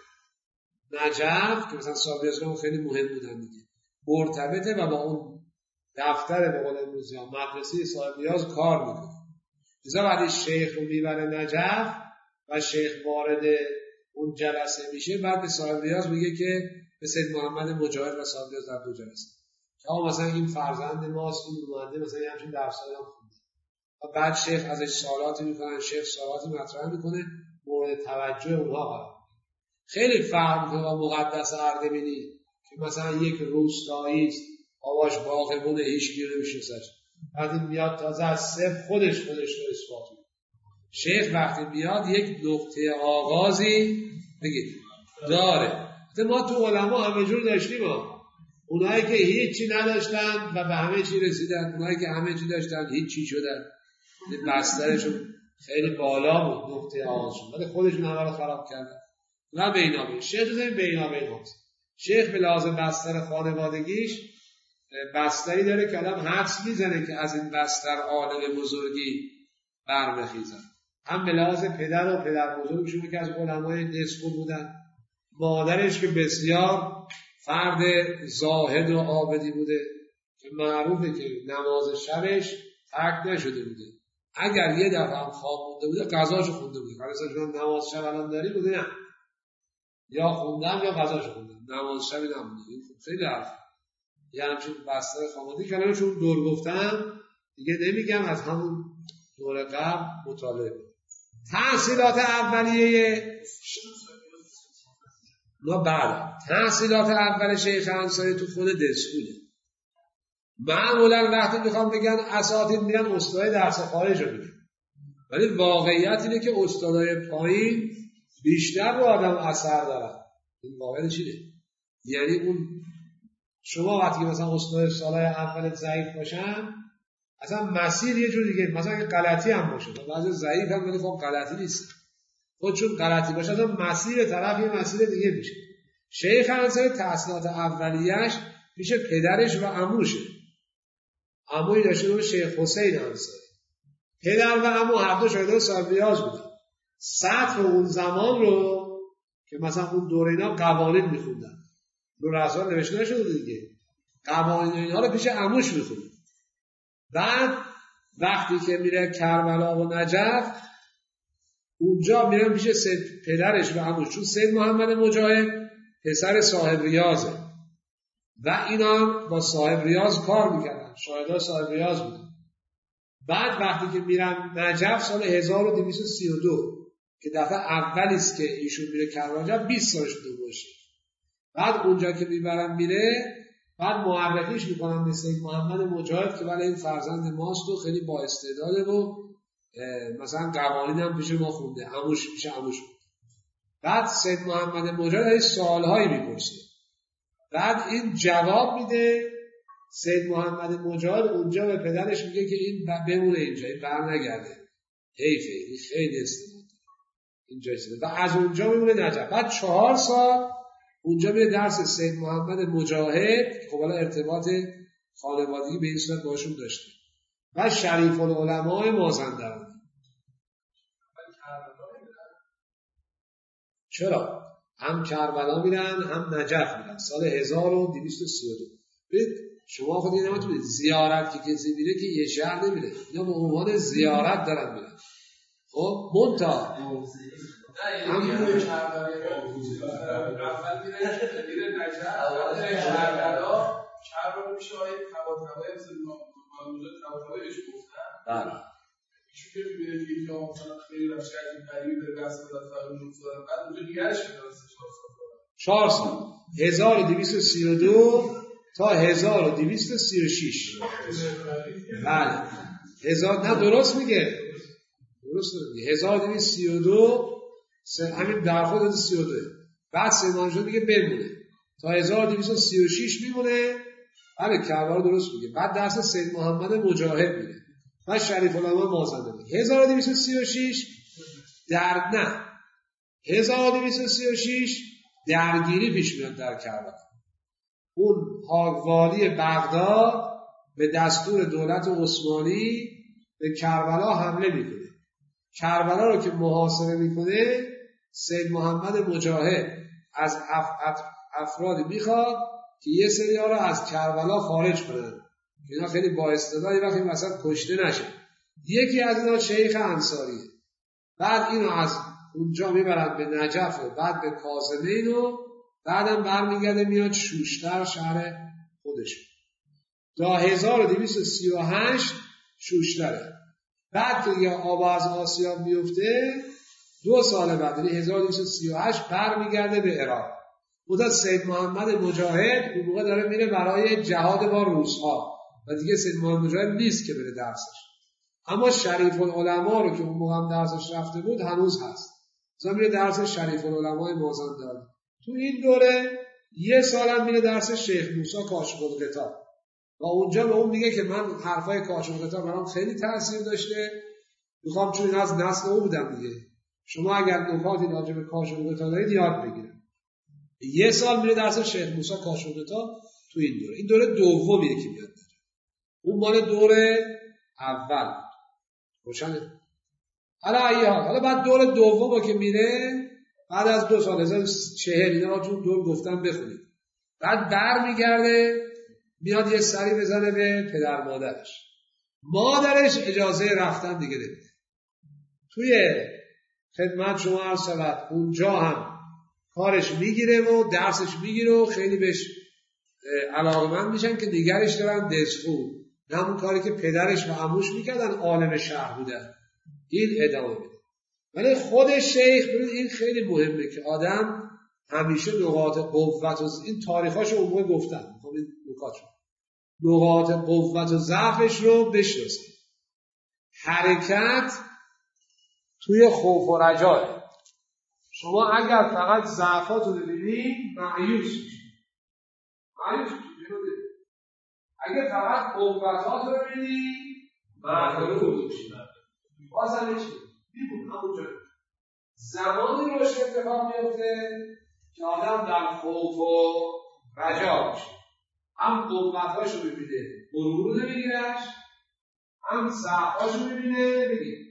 نجف که مثلا صاحب ریاض خیلی مهم بودن دیگه مرتبطه و با اون دفتر به قول امروزی ها مدرسه صاحب ریاض کار میکنه. لذا بعد شیخ رو میبره نجف و شیخ وارد اون جلسه میشه، بعد به صاحب ریاض میگه که به سید محمد مجاهد و صاحب ریاض در دو جلسه که مثلا این فرزند ماست، این نماینده مثلا یه همچین درسایی هم خونده و بعد شیخ ازش سوالاتی میکنن، شیخ سوالاتی مطرح میکنه مورد توجه اونها قرار. خیلی فرق میکنه با مقدس اردبیلی که مثلا یک روستایی است آواش باغبونه هیچ گیر نمیشناسش، وقتی میاد تازه از صفر خودش رو اثبات میکنه. شیخ وقتی میاد یک نقطه آغازی بگید داره. ما تو علما همه جور داشتیم اونایی که هیچی نداشتن و به همه چی رسیدن، اونایی که همه چی داشتن هیچی شدن، بسترشون خیلی بالا بود نقطه آغازشون، ولی خودشون همه رو خراب کردن. و بینابین شیخ زمین بینابین هست. شیخ به لازم بستر خانوادگیش بستری داره که آدم حدس میزنه که از این بستر عالم بزرگی برمیخیزن. هم به لحاظ پدر و پدر بزرگشون که از علمای دسکو بودن، مادرش که بسیار فرد زاهد و عابدی بوده که معروفه که نماز شبش ترک نشده بوده. اگر یه دفعه هم خواب مونده بوده غذاشو خونده بوده. مثلا نماز شب الان داری بوده نه، یا خوندم یا غذاشو خوندم، نماز شبی نمونده. این خیلی حرف یه همچین بستر خانوادگی کلامشون دور گفتم دیگه نمیگم، از همون دور قبل مطالعه. تحصیلات اولیه ما بعد تحصیلات اول شیخ انصاری تو خود دسکوله. معمولا وقتی میخوام بگن اساتید میرن استادای درس خارج رو میگن، ولی واقعیت اینه که استادای پایین بیشتر رو آدم اثر دارن. این واقعیت چیه؟ یعنی اون شما وقتی که مثلا استاد سالهای اول ضعیف باشن اصلا مسیر یه جور دیگه، مثلا که غلطی هم باشه بعضی ضعیف هم ولی خب غلطی نیست، خودشون غلطی باشه اصلا مسیر طرف یه مسیر دیگه میشه. شیخ انصاری تحصیلات اولیه‌اش پیش پدرش و عموشه. عموی داشته بود شیخ حسین انصاری. پدر و عمو هر دو شاگرد صاحب ریاض بودن. سطح اون زمان رو که مثلا اون دوره اینا قوانین میخوندن، رو رسال نوشته نشده دیگه، قوانین اینا رو پیش عموش میخوند. بعد وقتی که میره کربلا و نجف اونجا میرن پیش پدرش و عموش، چون سید محمد مجاهد پسر صاحب ریاضه و اینا با صاحب ریاض کار میکردن، شاهدان صاحب ریاض بودن. بعد وقتی که میرن نجف سال 1232 که دفعه اولیست که ایشون میره کربلا، 20 سالش بوده باشه. بعد اونجا که میبرن میره، بعد معرفیش میکنن به سید محمد مجاهد که ولی این فرزند ماست و خیلی با استعداده و مثلا قوانین هم پیش ما خونده، عموش پیش عموش بود. بعد سید محمد مجاهد این سوالهایی میپرسه، بعد این جواب میده. سید محمد مجاهد اونجا به پدرش میگه که این بمونه اینجا، این برنگرده، حیفه، این خیلی استعداد اینجا و از اونجا میمونه نجف. بعد 4 سال اونجا میره درس سید محمد مجاهد که خب حالا ارتباط خانوادگی به این صورت باشون داشته. و شریف العلماء مازندران. چرا؟ هم کربلا میرن هم نجف میرن سال 1232. ببین شما خود این نمیتونید زیارت که کسی میره که یه شهر نمیره، اینا به عنوان زیارت دارن میرن. خب منتها هم میره کربلا اول میره نجف، بعد میره کربلا میشه های طباطبایی مثل اونجا طباطبایی بهش گفتن. بله ایشون که میبینه که اینجا مثلا خیلی روش عجیب غریبی داره رسم داد فرمون افتادن، بعد اونجا دیگرش میدارسته 4 سال 1232 تا 1236. بله نه درست میگه، درست میگه 1232 همین در خود 32. بعد سیمانجا میگه بمونه تا 1236 میمونه. بله کربلا درست میگه. بعد درس سید محمد مجاهد میره و شریف العلماء مازندران. 1236 1236 درگیری پیش میاد در کربلا. اون والی بغداد به دستور دولت عثمانی به کربلا حمله میکنه. کربلا رو که محاصره میکنه سید محمد مجاهد از افرادی میخواد که یه سری ها رو از کربلا خارج کنن، اینا خیلی با استعدادی وقتی مثلا کشته نشه. یکی از اینا شیخ انصاریه. بعد اینو از اونجا میبرن به نجف و بعد به کاظمین و بعدم برمیگرده میاد شوشتر شهر خودش. تا 1238 شوشتره. بعد که یه آب از آسیاب میفته 2 سال بعد یعنی 1238 برمیگرده به عراق. خدا سید محمد مجاهد اون موقع داره میره برای جهاد با روس‌ها و دیگه سید محمد مجاهد نیست که بره درسش. اما شریف العلماء رو که اون موقع هم درسش رفته بود هنوز هست. مثلا میره درس شریف العلماء مازندران. تو این دوره 1 سال هم میره درس شیخ موسی کاشف الغطا و اونجا به اون میگه که من حرفای کاشف الغطا برام خیلی تاثیر داشته، میخوام چون از نسل او بودم دیگه. شما اگر نکاتی راجع به کاشف‌الغطا دارید یاد بگیرید. یه سال میره درس شیخ موسی کاشف‌الغطا تو این دوره. این دوره دومیه که میاد. اون مال دوره اول. روشنه؟ حالا بعد دور دوم که میره بعد از 2 سال 1040 اینا رو تو دور گفتم بخونید. بعد برمیگرده میاد یه سری بزنه به پدر مادرش اجازه رفتن دیگه نمیده. توی خدمت شما عرض شود اونجا هم کارش میگیره و درسش میگیره و خیلی بهش علاقه‌مند میشن که دیگرش دارن دزخو. همون کاری که پدرش و عموش میکردن عالم شهر بودن این ادامه بده. ولی خود شیخ ببینید این خیلی مهمه که آدم همیشه نقاط قوت و این تاریخاشو اون موقع گفتم میخوام این نکاتشو نقاط قوت و ضعفش رو بشناسه. حرکت توی خوف و رجاه. شما اگر فقط ضعفات رو ببینید مایوس میشید. اگر فقط قوتات رو ببینید مغرور میشید. بازم چی؟ میبود همونجا. زمانی روش اتفاق میفته که آدم در خوف و رجا میشه. هم قوتاش رو ببینه غرور نمیگیرش، هم ضعفاش رو ببینه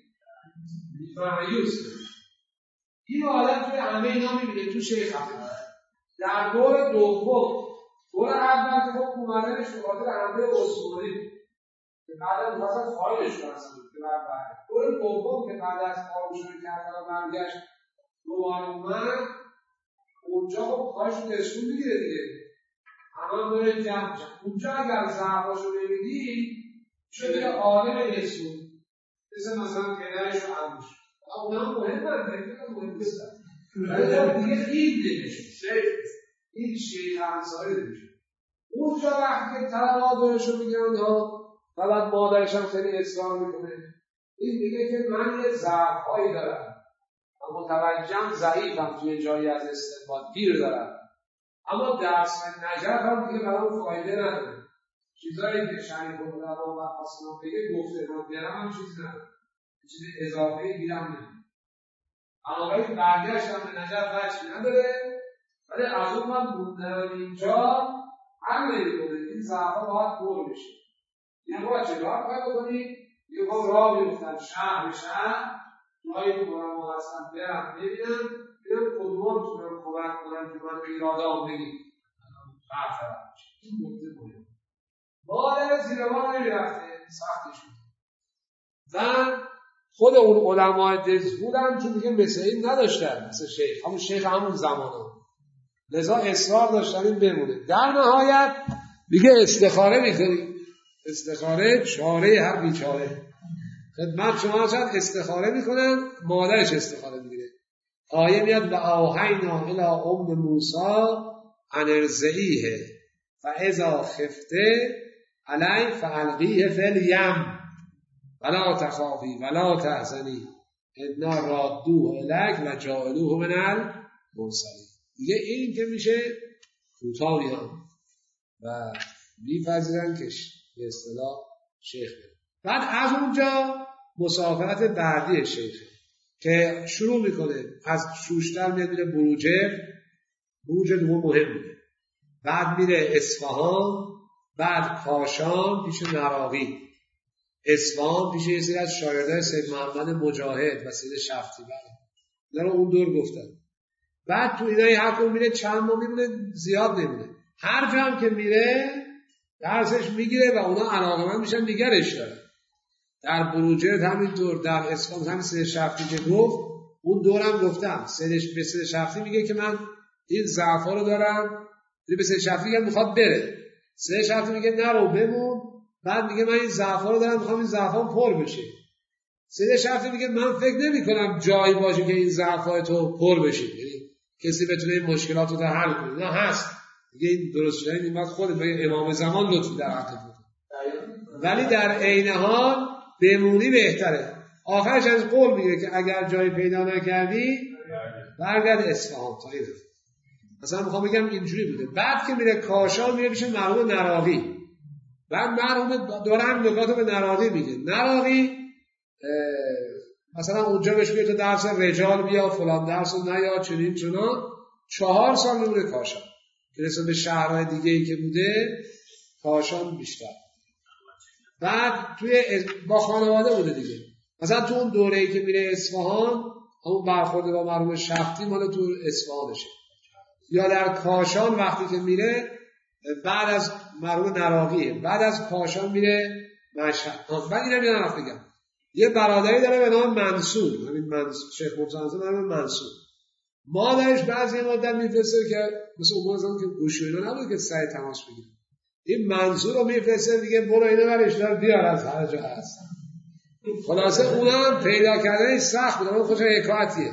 مایوس میشه. این آدم توی همه اینا میبینه تو شیخ هم. در دور دوم دور اول که خب اومدنش به خاطر حمله عثمانی که بعد می‌خواستن خارجش کنن که بعد دور دوم که بعد از خارجشون کردن و برگشت دوباره اومد اونجا خب کارشون نشون میگیره دیگه همه داره جمع میشن. اونجا اگر ضعفاشو ببینی شده عالم نشون مثلا پدرش و عموش اونا هم مهم نیستن ولی دیگه این نمیشه این شیخ انصاری نمیشه. اونجا وقتی که تنادرشو میگن و بعد مادرش هم خیلی اصرار میکنه این میگه که من یه ضعف‌هایی دارم و متوجهم ضعیفم توی جایی از استنباط گیر دارم اما درس نجف هم دیگه برام فایده نداره. چیزایی که شریف و علما و خاصنا بگه گفته من برم هم چیزی نداره چیزی اضافه گیرم نمیده. اما باید برگشت هم به نجف وجهی نداره ولی از اون من موندم اینجا هم نمیکنه این ضعف‌ها باید پر بشه. یعنی باید چگاه باید بکنید یه باید راه بیفتن شهر به شهر جایی که برام هستن برم ببینم ببینم کدوم میتونم کمک کنم که من ایرادام بگید برطرف میشه. این نکته مهم. مادر زیر ما نمیرفته سختش بود و خود اون علمای دزخود هم چون دیگه مثل این نداشتن مثل شیخ همون شیخ همون زمان هم. لذا اصرار داشتن این بمونه. در نهایت میگه استخاره میکنی. استخاره چاره هر بیچاره. خدمت شما چند استخاره میکنن مادرش استخاره میگیره. آیه میاد و آوحینا الی ام موسی ان ارضعیه فاذا خفته علی فالقیه فی الیم ولا تخافی ولا تحزنی انا رادوه الیک و جاعلوه من المرسلین. دیگه این که میشه کوتاه میان و میپذیرن که به اصطلاح شیخ بره. بعد از اونجا مسافرت بعدی شیخه که شروع میکنه از شوشتر میاد میره بروج دوم مهم بوده. بعد میره اصفهان بعد کاشان پیش نراقی اصفهان پیش یه سری از شاگردای سید محمد مجاهد و سید شفتی برای اون دور گفتن. بعد تو اینای هر کدوم میره چند ماه میمونه زیاد نمیره. هر جا هم که میره درسش میگیره و اونا علاقه‌مند میشن نگرش دارن. در بروجرد همینطور در اصفهان همین سید شفتی که گفت اون دورم گفتم به سید شفتی میگه که من این ضعفا رو دارم به سید شفتی میگه میخواد بره سید شفتی میگه نرو بمون بعد میگه من این ضعفا رو دارم میخوام این ضعفام پر بشه. سید شفتی میگه من فکر نمی‌کنم جایی باشه که این ضعفای تو پر بشه یعنی کسی بتونه این مشکلات رو حل کنه. نه هست دیگه این درست شده این بعد خود به امام زمان لطفی در حق بود ولی در عین حال بمونی بهتره. آخرش از قول میگه که اگر جایی پیدا نکردی برگرد اصفهان تا این مثلا میخوام بگم اینجوری بوده. بعد که میره کاشان میره پیش مرحوم نراقی بعد مرحوم داره هم نکات به نراقی میگه. نراقی مثلا اونجا بهش میگه تو درس رجال بیا فلان درس رو نیا چنین چنان 4 سال میمونه کاشان که رسه به شهرهای دیگه ای که بوده کاشان بیشتر. بعد با خانواده بوده دیگه. مثلا تو اون دوره‌ای که میره اصفهان همون برخورد با مرحوم شفتی مال تو اصفهانشه، یا در کاشان وقتی که میره بعد از مرحوم نراقیه، بعد از کاشان میره مشهد. بعد اینم یادم بگم یه برادری داره به نام منصور، همین شیخ مرتضی به نام منصور، مادرش بعضی مدت میفرسته که مثل اون موقع که گوشی اینا نبود که سعی تماس بگیره، این منصور رو میفرسته دیگه برو اینو برش دار بیار از هر جا هست. خلاصه اونم پیدا کردنش سخت بود، اون خوش حکایتیه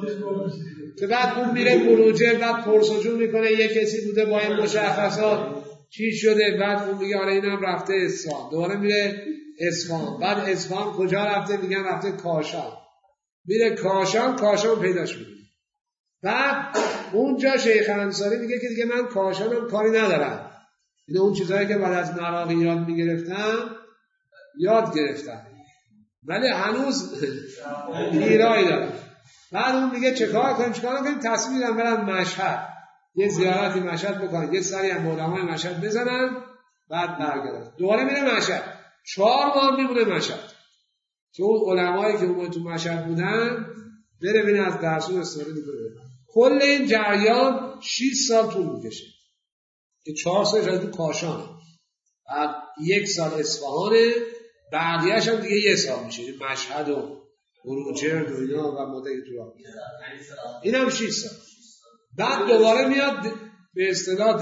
که بعد اون میره بروجه، بعد پرسجو میکنه یه کسی بوده با این مشخصات چی شده، بعد اون میگه آره اینم رفته اصفهان، دوباره میره اصفهان، بعد اصفهان کجا رفته میگن رفته کاشان، میره کاشان پیداش میکنه. بعد اونجا شیخ انصاری میگه که دیگه من کاشانم کاری ندارم، اینه اون چیزایی که بعد از نراقی یاد میگرفتم یاد گرفتم ولی هنوز ایرایی دارم. بعد اون میگه چیکار کنیم تصمیم میگیرم برم مشهد، یه زیارتی مشهد بکنم، یه سری هم علمای مشهد بزنم، بعد برگردم. دوباره میره مشهد 4 ماه میمونه مشهد که اون علمایی که اون تو مشهد بودن بره ببینه از درسون استفاده میکنه. کل این جریان 6 سال طول میکشه که 4 سال شاید تو کاشانه، بعد 1 سال اصفهانه، بعدیش هم دیگه 1 سال میشه مشهد و بروجرد و اینا و مدعی تو راه. این هم 6 سال. بعد دوباره میاد به اصطلاح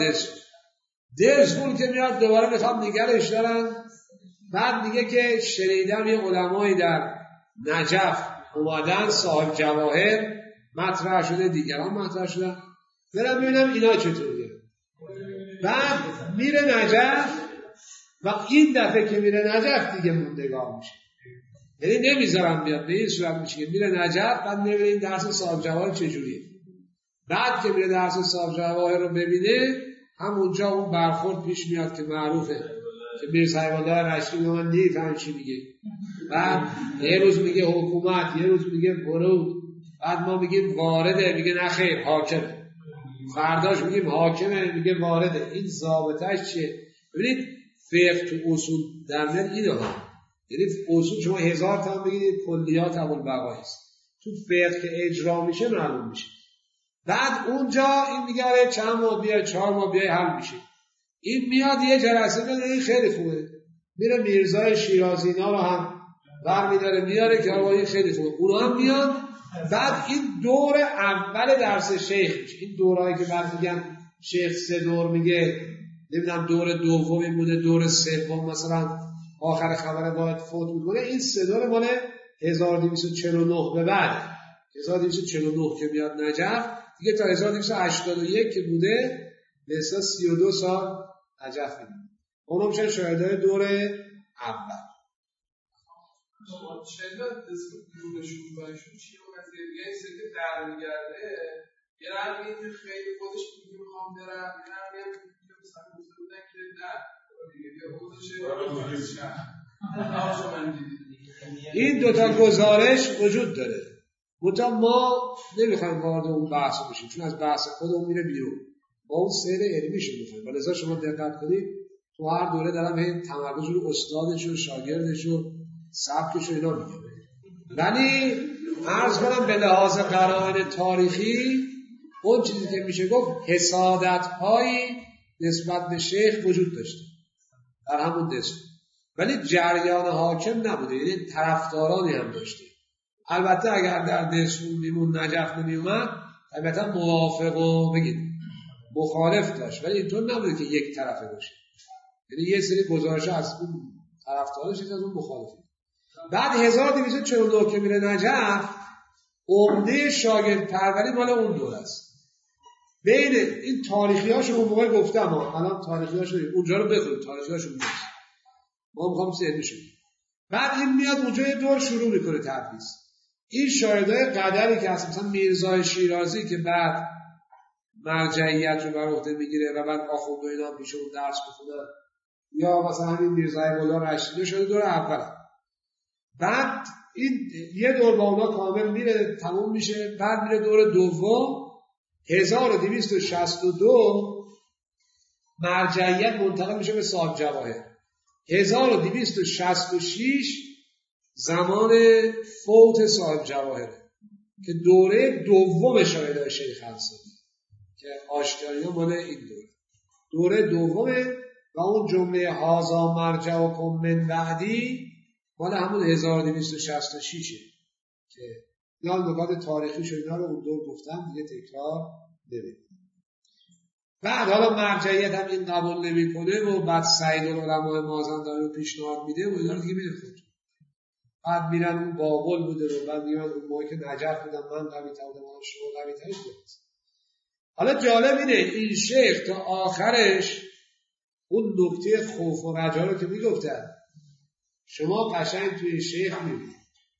درسپول که میاد دوباره میخوام نگرش دارن. بعد میگه که شنیدم یه علمایی در نجف اومدن صاحب جواهر مطرح شده، دیگران مطرح شدن، برم ببینم اینا چطوریه. بعد میره نجف و این دفعه که میره نجف دیگه موندگار میشه، یعنی نمیذارم بیاد، به این صورت میشه که میره نجف بعد میره این درس صاحب جواهر چجوریه. بعد که میره درس صاحب جواهر رو ببینه همونجا اون برخورد پیش میاد که معروفه که میرزا حیوالله رشتی به من نیفهم چی میگه. بعد یه روز میگه حکومت، یه روز میگه ورود، بعد ما میگیم وارده، میگه نه خیر حاکمه، فرداش میگیم حاکمه، میگه وارده. این ضابطه‌اش چیه؟ ببینید فقه تو اصول در مورد اینه ها، یعنی اصول شما 1000 تا بگید کلیات ابوالبقا است، تو فقه که اجرا میشه معلوم میشه. بعد اونجا این میگه آره چند ماه بیای 4 ماه بیای حل میشه. این میاد یه جلسه میاد، این خیلی خوبه، میره میرزای شیرازی اینا رو هم برمیداره میاره که آقا این خیلی خوبه، اونا هم میان. بعد این دور اول درس شیخ میشه، این دورایی که بعد میگن شیخ 3 دور میگه، نمیدونم دور دومی بوده، دور سوم مثلا آخر خبر باید فوت میکنه، این 3 دور مال 1249 به بعد 1249 که میاد نجف دیگه، تا 1281 که بوده به اصلا 32 سال نجف میمونه. اونم میشن شاهدای دور اول. چرا دورشون باشون چیه و از یه سری در میگرده یه رنگی که خیلی خودش میگه میخوام برم، یه رنگی که مثلا گفته بودن که نه این دوتا گزارش وجود داره، منتها ما نمیخوایم وارد اون بحث بشیم چون از بحث خودمون میره بیرون، با اون سیر علمیشو میخوایم. ولذا شما دقت کنید تو هر دوره دارم این تمرکز رو استادش و شاگردش و سبکش و اینا میگه. ولی عرض کنم به لحاظ قرائن تاریخی اون چیزی که میشه گفت حسادت هایی نسبت به شیخ وجود داشته در همون دست، ولی جریان حاکم نبوده، یعنی طرفدارانی هم داشته. البته اگر در دستون میمون نجف نمیومد البته موافق و بگید مخالف داشت، ولی اینطور نبوده که یک طرفه باشه، یعنی یه سری گزارش از اون طرفدارش از اون مخالفه. بعد 1249 که میره نجف عمده شاگرد پروری مال اون دوره است. بین این تاریخیاشو اون موقع گفتم، الان تاریخیاشو اونجا رو بخونید، تاریخیاشو نیست، ما میخوام ذهنشو. بعد این میاد اونجا یه دور شروع میکنه تدریس. این شاهدای قدری که هست، مثلا میرزای شیرازی که بعد مرجعیت رو بر عهده میگیره و بعد آخوند و اینا میشه اون درس بخونه، یا مثلا همین میرزای مولا رشیدی شده دور اول. بعد این یه دور با اونا کامل میره تموم میشه. بعد میره دور دوم 1262 مرجعیت منتقل میشه به صاحب جواهر. 1266 زمان فوت صاحب جواهره که دوره دوم شاهدای شیخ انصاری که آشکاری مال این دوره دومه و اون جمله هازا مرجعکم من بعدی مال همون 1266 که اینا نکات تاریخی شد، اینا رو اون دور گفتم دیگه تکرار نمی‌کنم. بعد حالا مرجعیت هم این قبول نمی‌کنه و بعد سعید العلماء مازندرانی رو پیشنهاد میده و اینا رو دیگه میره خود. بعد میرن اون بابل بوده و بعد میرن اون موقعی که نجف بودن من قوی‌تر بودم من شما قوی‌ترش بودم. حالا جالب اینه این شیخ تا آخرش اون نکته خوف و رجا رو که میگفتن شما قشنگ توی شیخ میبینید.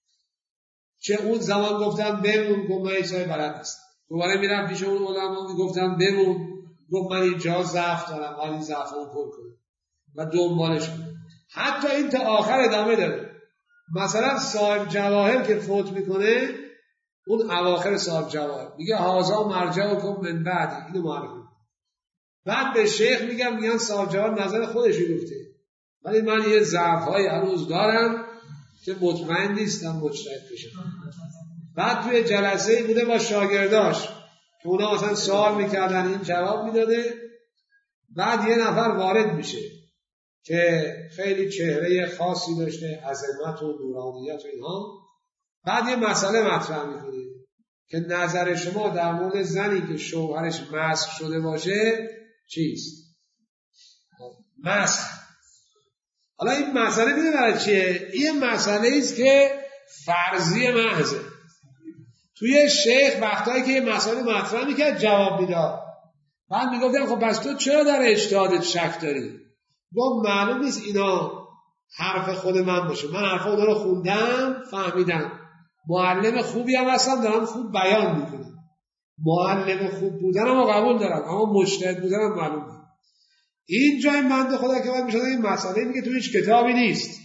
چه اون زمان گفتم بمون، گفت من هیچ چیزی بلد نیستم. دوباره میرم پیش اون علما میگفتم بمون، گفت من اینجا ضعف دارم، حالا این ضعفمو پر کنم و دنبالش کنم. حتی این تا آخر ادامه داره. مثلا صاحب جواهر که فوت میکنه اون اواخر صاحب جواهر میگه هازا مرجعکم من بعدی، اینو معرفی. بعد به شیخ میگن صاحب جواهر نظر خودش گفته ولی من یه ضعف‌های هنوز دارم که مطمئن نیستم مجتهد بشم. بعد توی جلسه بوده با شاگرداش که اونا مثلا سوال میکردن این جواب میداده. بعد یه نفر وارد میشه که خیلی چهره خاصی داشته، عظمت و نورانیت و اینها. بعد یه مسئله مطرح میکنه که نظر شما در مورد زنی که شوهرش مسخ شده باشه چیست؟ مسخ. حالا این مسئله میدونی برای چیه؟ این مسئله ایست که فرضی محضه. توی شیخ وقتایی که یه مسئله مطرح میکرد جواب میداد. بعد میگفتم خب پس تو چرا در اجتهادت شک داری؟ گفت معلوم نیست اینا حرف خود من باشه، من حرف اونا رو خوندم فهمیدم، معلم خوبی هم هستم دارم خوب بیان میکنم، معلم خوب بودنم رو قبول دارم اما مجتهد بودنم معلوم نیست. این جای بنده خدا که باید میشد این مسئله میگه تو هیچ کتابی نیست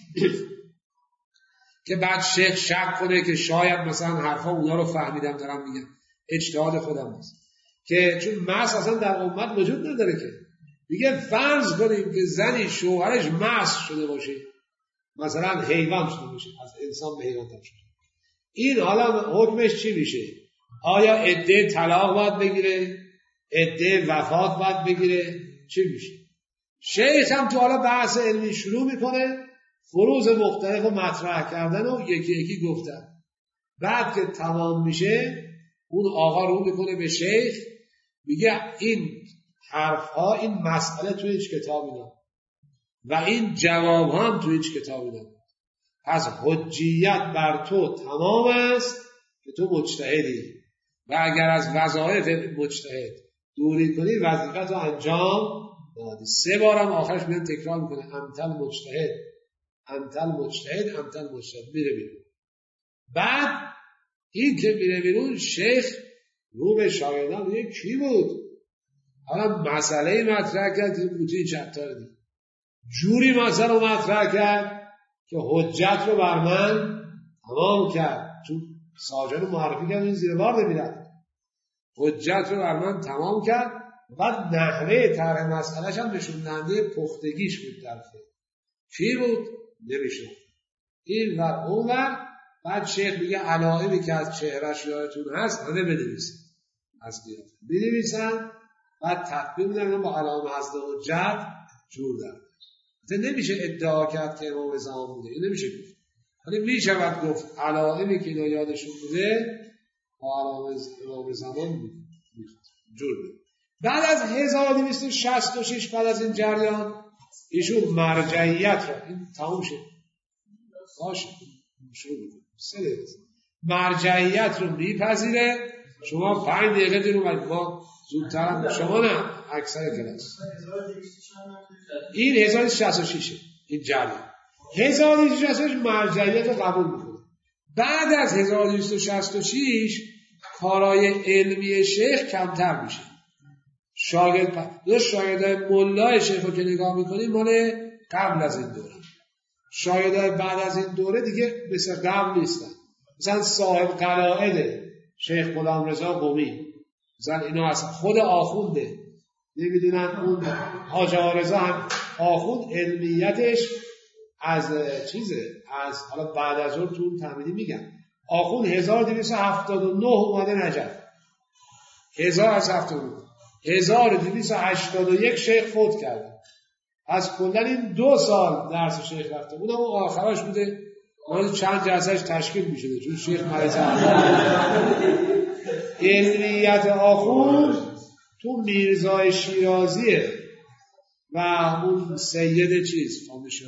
که بعد شیخ شک کنه که شاید مثلا حرفا اونا رو فهمیدم دارم میگم، اجتهاد خودم نیست که چون مس اصلا در امت وجود نداره که میگه فرض کنیم که زنی شوهرش مس شده باشه، مثلا حیوان شده باشه، از انسان به حیوان تبدیل شده، این حالا حکمش چی میشه؟ آیا عده طلاق باید بگیره؟ عده وفات باید بگیره؟ چی میشه؟ شیخ هم تو حالا بحث علمی شروع میکنه، فروض مختلف رو مطرح کردن و یکی یکی گفتن. بعد که تمام میشه اون آقا رو میکنه به شیخ میگه این حرفها، این مسئله توی هیچ کتابی نه و این جواب هم توی هیچ کتابی نه، پس حجیت بر تو تمام است که تو مجتهدی و اگر از وظایف مجتهد دوری کنی وظیفت رو انجام دادی. 3 بارم آخرش میان تکرار میکنه انتل مجتهد انتل مجتهد انتل مجتهد، میره بیرون. بعد این که میره بیرون شیخ رو به شاگردان میگه کی بود؟ حالا مسئله مطرح کرد که بوتی چپتار دید جوری مسئله مطرح کرد که حجت رو بر من تمام کرد، چون ساجد رو معرفی کرد این زیر بار نمیرد، حجت رو بر من تمام کرد و نحوه طرح مسئلهش هم نشون دهنده پختگیش بود. در فکر کی بود؟ نمیشه این ور اون ور. بعد شیخ میگه علائمی که از چهرش یادتون هست همه بنویسید، از قیافه بنویسن، بعد تطبیق میدن با علائم حضرت حجت جور در. نمیشه ادعا کرد که امام زمان بوده، این نمیشه گفت، ولی میشود گفت علائمی که اینا یادشون بوده با علائم امام زمان جور بوده. بعد از 1266 بعد از این جریان ایشون مرجعیت را این تموم شد باشه شروع میکنه مرجعیت رو میپذیره. شما 5 دقیقه دیر اومد، ما زودتر شما نه اکثر کلاس. این 1266 این جریان 1266 مرجعیت رو قبول میکنه. بعد از 1266 کارهای علمی شیخ کمتر میشه. شاگردای مولای شیخ رو که نگاه میکنیم مال قبل از این دوره شاگردای بعد از این دوره دیگه مثل قبل نیستن. مثلا صاحب قلائد شیخ غلامرضا قمی، مثلا اینا اصلا خود آخونده، نمیدونن اون حاج آقارضا هم آخوند علمیتش از چیزه، از حالا بعد از اون تو اون تمرینی میگن آخوند 1279 اومده نجف، 1281 شیخ فوت کرده. از کلن این 2 سال درس شیخ رفته، اونم اون آخراش بوده، اون چند جلسهش تشکیل میشده چون شیخ مریض علمیت آخوند تو میرزای شیرازیه و اون سید چیز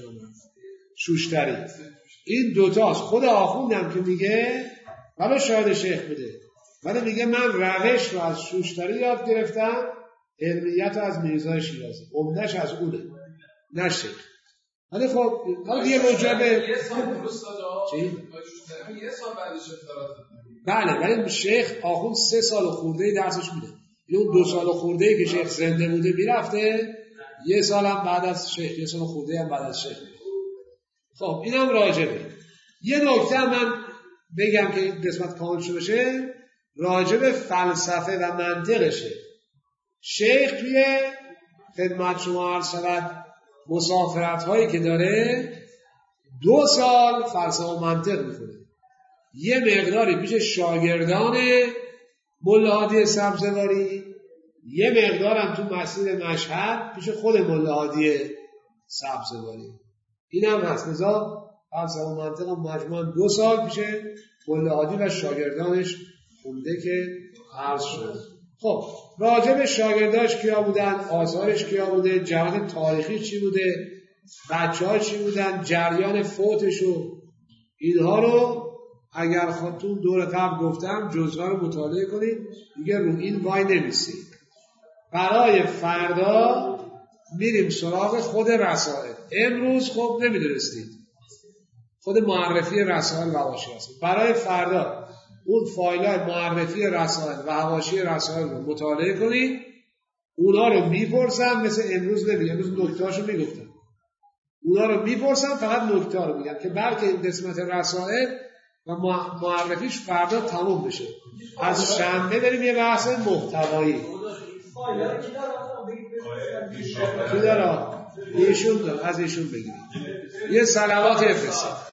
شوشتری، این دوتاست. خود آخوندم که میگه ولی شاید شیخ بوده، ولی میگه من روش رو از شوشتری یاد گرفتم، علمیت رو از میرزای شیرازی، عمدش از اونه نه شیخ. ولی خب حالا یه رجبه یه سال درست داده چی؟ یه سال بعدش افتراض بله، ولی شیخ آخوند 3 سال خورده درسش بوده، اون 2 سال خورده که شیخ زنده بوده میرفته، 1 سال هم بعد از شیخ، 1 سال خورده هم بعد از شیخ. خب اینم راجبه. یه نکته من بگم که این قسمت کامل شده بشه، راجب فلسفه و منطقشه. شیخ توی خدمت شما عرض شود مسافرت هایی که داره 2 سال فلسفه و منطق میکنه، یه مقداری پیش شاگردان ملا هادی سبزواری، یه مقدارم تو مسیر مشهد پیش خود ملا هادی سبزواری. این هم هست. لذا فلسفه و منطق مجموعاً 2 سال پیش ملا هادی و شاگردانش خونده که عرض شد. خب راجب شاگرداش کیا بودن، آثارش کیا بوده، جهان تاریخی چی بوده، بچه‌ها چی بودن، جریان فوتش و اینها رو اگر خودتون دور قبل گفتم جزوه رو مطالعه کنید، دیگه رو این وای نمیسید. برای فردا میریم سراغ خود رسائل. امروز خب نمیدونستید خود معرفی رسائل و حواشی هست. برای فردا اون فایل‌های معرفی رسائل و حواشی رسائل رو مطالعه کنید. اونا رو میپرسم، مثل امروز نمیگم، امروز نکته‌هاشو میگفتم، اونا رو میپرسم فقط نکته‌ها رو میگم که بلکه این قسمت رسائل و معرفیش فردا تموم بشه. از شنبه بریم یه بحث محتوایی. کی داره؟ ایشون داره، از ایشون بگیرید. یه صلوات افرستید.